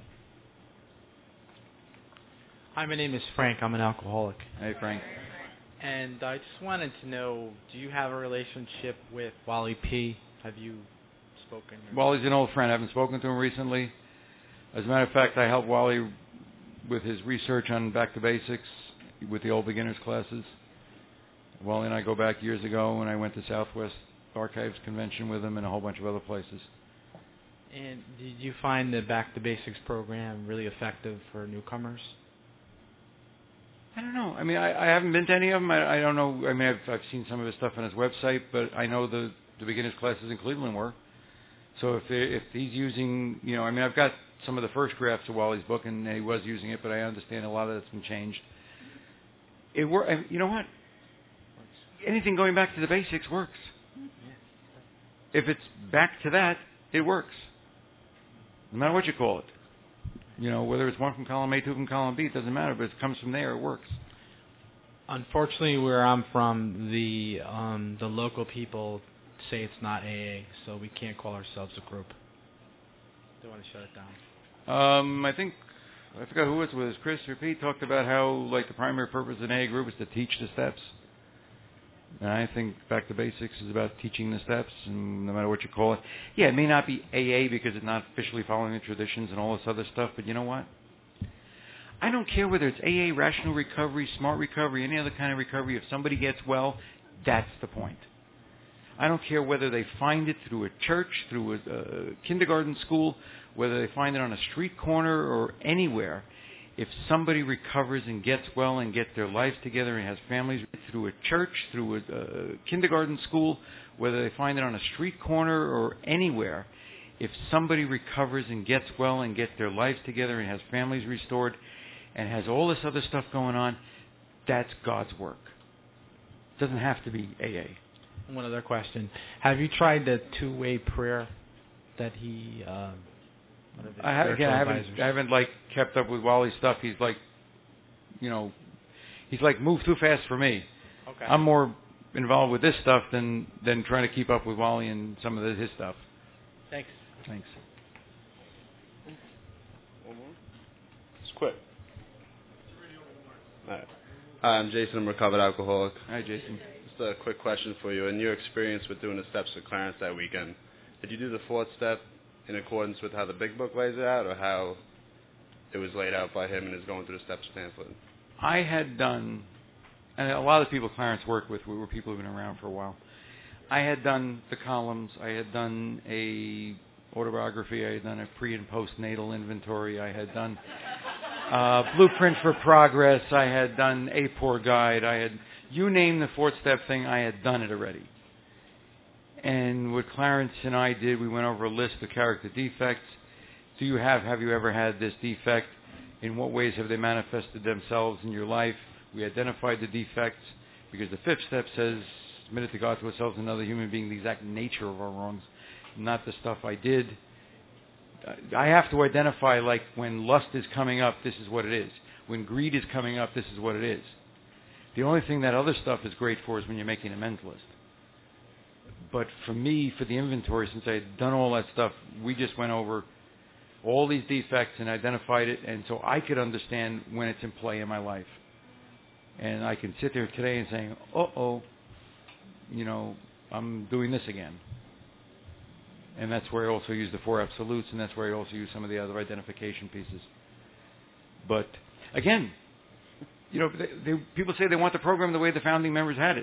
Speaker 7: Hi, my name is Frank. I'm an alcoholic.
Speaker 1: Hey, Frank.
Speaker 7: And I just wanted to know, do you have a relationship with Wally P? Have you spoken?
Speaker 1: Wally's an old friend. I haven't spoken to him recently. As a matter of fact, I helped Wally with his research on Back to Basics with the old beginners classes. Wally and I go back years ago when I went to Southwest Archives Convention with him and a whole bunch of other places.
Speaker 7: And did you find the Back to Basics program really effective for newcomers?
Speaker 1: I don't know. I haven't been to any of them. I don't know. I've seen some of his stuff on his website, but I know the beginners classes in Cleveland were. So if he's using, I've got some of the first drafts of Wally's book, and he was using it, but I understand a lot of that's been changed. It works. You know what? Anything going back to the basics works. If it's back to that, it works. No matter what you call it. Whether it's one from column A, 2 from column B, it doesn't matter, but if it comes from there, it works.
Speaker 7: Unfortunately, where I'm from, the local people say it's not AA, so we can't call ourselves a group. They want to shut it down.
Speaker 1: I forgot who it was. Chris or Pete talked about how the primary purpose of an AA group is to teach the steps. And I think Back to Basics is about teaching the steps, and no matter what you call it. Yeah, it may not be AA because it's not officially following the traditions and all this other stuff, but you know what? I don't care whether it's AA, rational recovery, smart recovery, any other kind of recovery. If somebody gets well, that's the point. I don't care whether they find it through a church, through a kindergarten school, whether they find it on a street corner or anywhere. If somebody recovers and gets well and gets their lives together and has families through a church, through a kindergarten school, whether they find it on a street corner or anywhere, if somebody recovers and gets well and gets their lives together and has families restored and has all this other stuff going on, that's God's work. It doesn't have to be AA.
Speaker 7: One other question. Have you tried the two-way prayer that he... I
Speaker 1: haven't kept up with Wally's stuff. He's moved too fast for me.
Speaker 7: Okay.
Speaker 1: I'm more involved with this stuff than trying to keep up with Wally and some of his stuff.
Speaker 7: Thanks.
Speaker 8: One more? It's quick. All right. Hi, I'm Jason. I'm a recovered alcoholic.
Speaker 1: Hi, Jason.
Speaker 8: Just a quick question for you. In your experience with doing the steps with Clarence that weekend, did you do the 4th step in accordance with how the big book lays it out, or how it was laid out by him and is going through the steps pamphlet?
Speaker 1: I had done, and a lot of the people Clarence worked with were people who've been around for a while. I had done the columns. I had done a autobiography. I had done a pre- and postnatal inventory. I had done Blueprint for Progress. I had done A Poor Guide. You name the fourth step thing, I had done it already. And what Clarence and I did, we went over a list of character defects. Have you ever had this defect? In what ways have they manifested themselves in your life? We identified the defects because the fifth step says, submit to God, to ourselves, and another human being, the exact nature of our wrongs, not the stuff I did. I have to identify, like, when lust is coming up, this is what it is. When greed is coming up, this is what it is. The only thing that other stuff is great for is when you're making a men's list. But for me, for the inventory, since I had done all that stuff, we just went over all these defects and identified it, and so I could understand when it's in play in my life. And I can sit there today and saying, I'm doing this again. And that's where I also use the four absolutes, and that's where I also use some of the other identification pieces. But again, people say they want the program the way the founding members had it.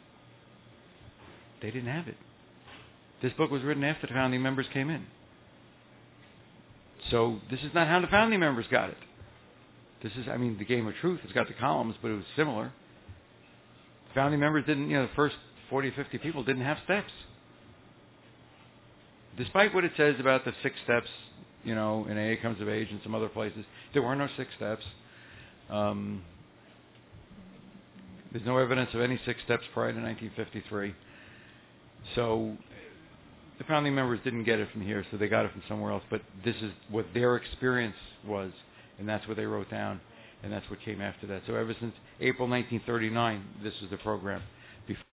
Speaker 1: They didn't have it. This book was written after the founding members came in. So this is not how the founding members got it. This is, the Game of Truth has got the columns, but it was similar. Founding members didn't, the first 40 or 50 people didn't have steps. Despite what it says about the 6 steps, in AA Comes of Age and some other places, there were no 6 steps. There's no evidence of any 6 steps prior to 1953. So the founding members didn't get it from here, so they got it from somewhere else. But this is what their experience was, and that's what they wrote down, and that's what came after that. So ever since April 1939, this is the program.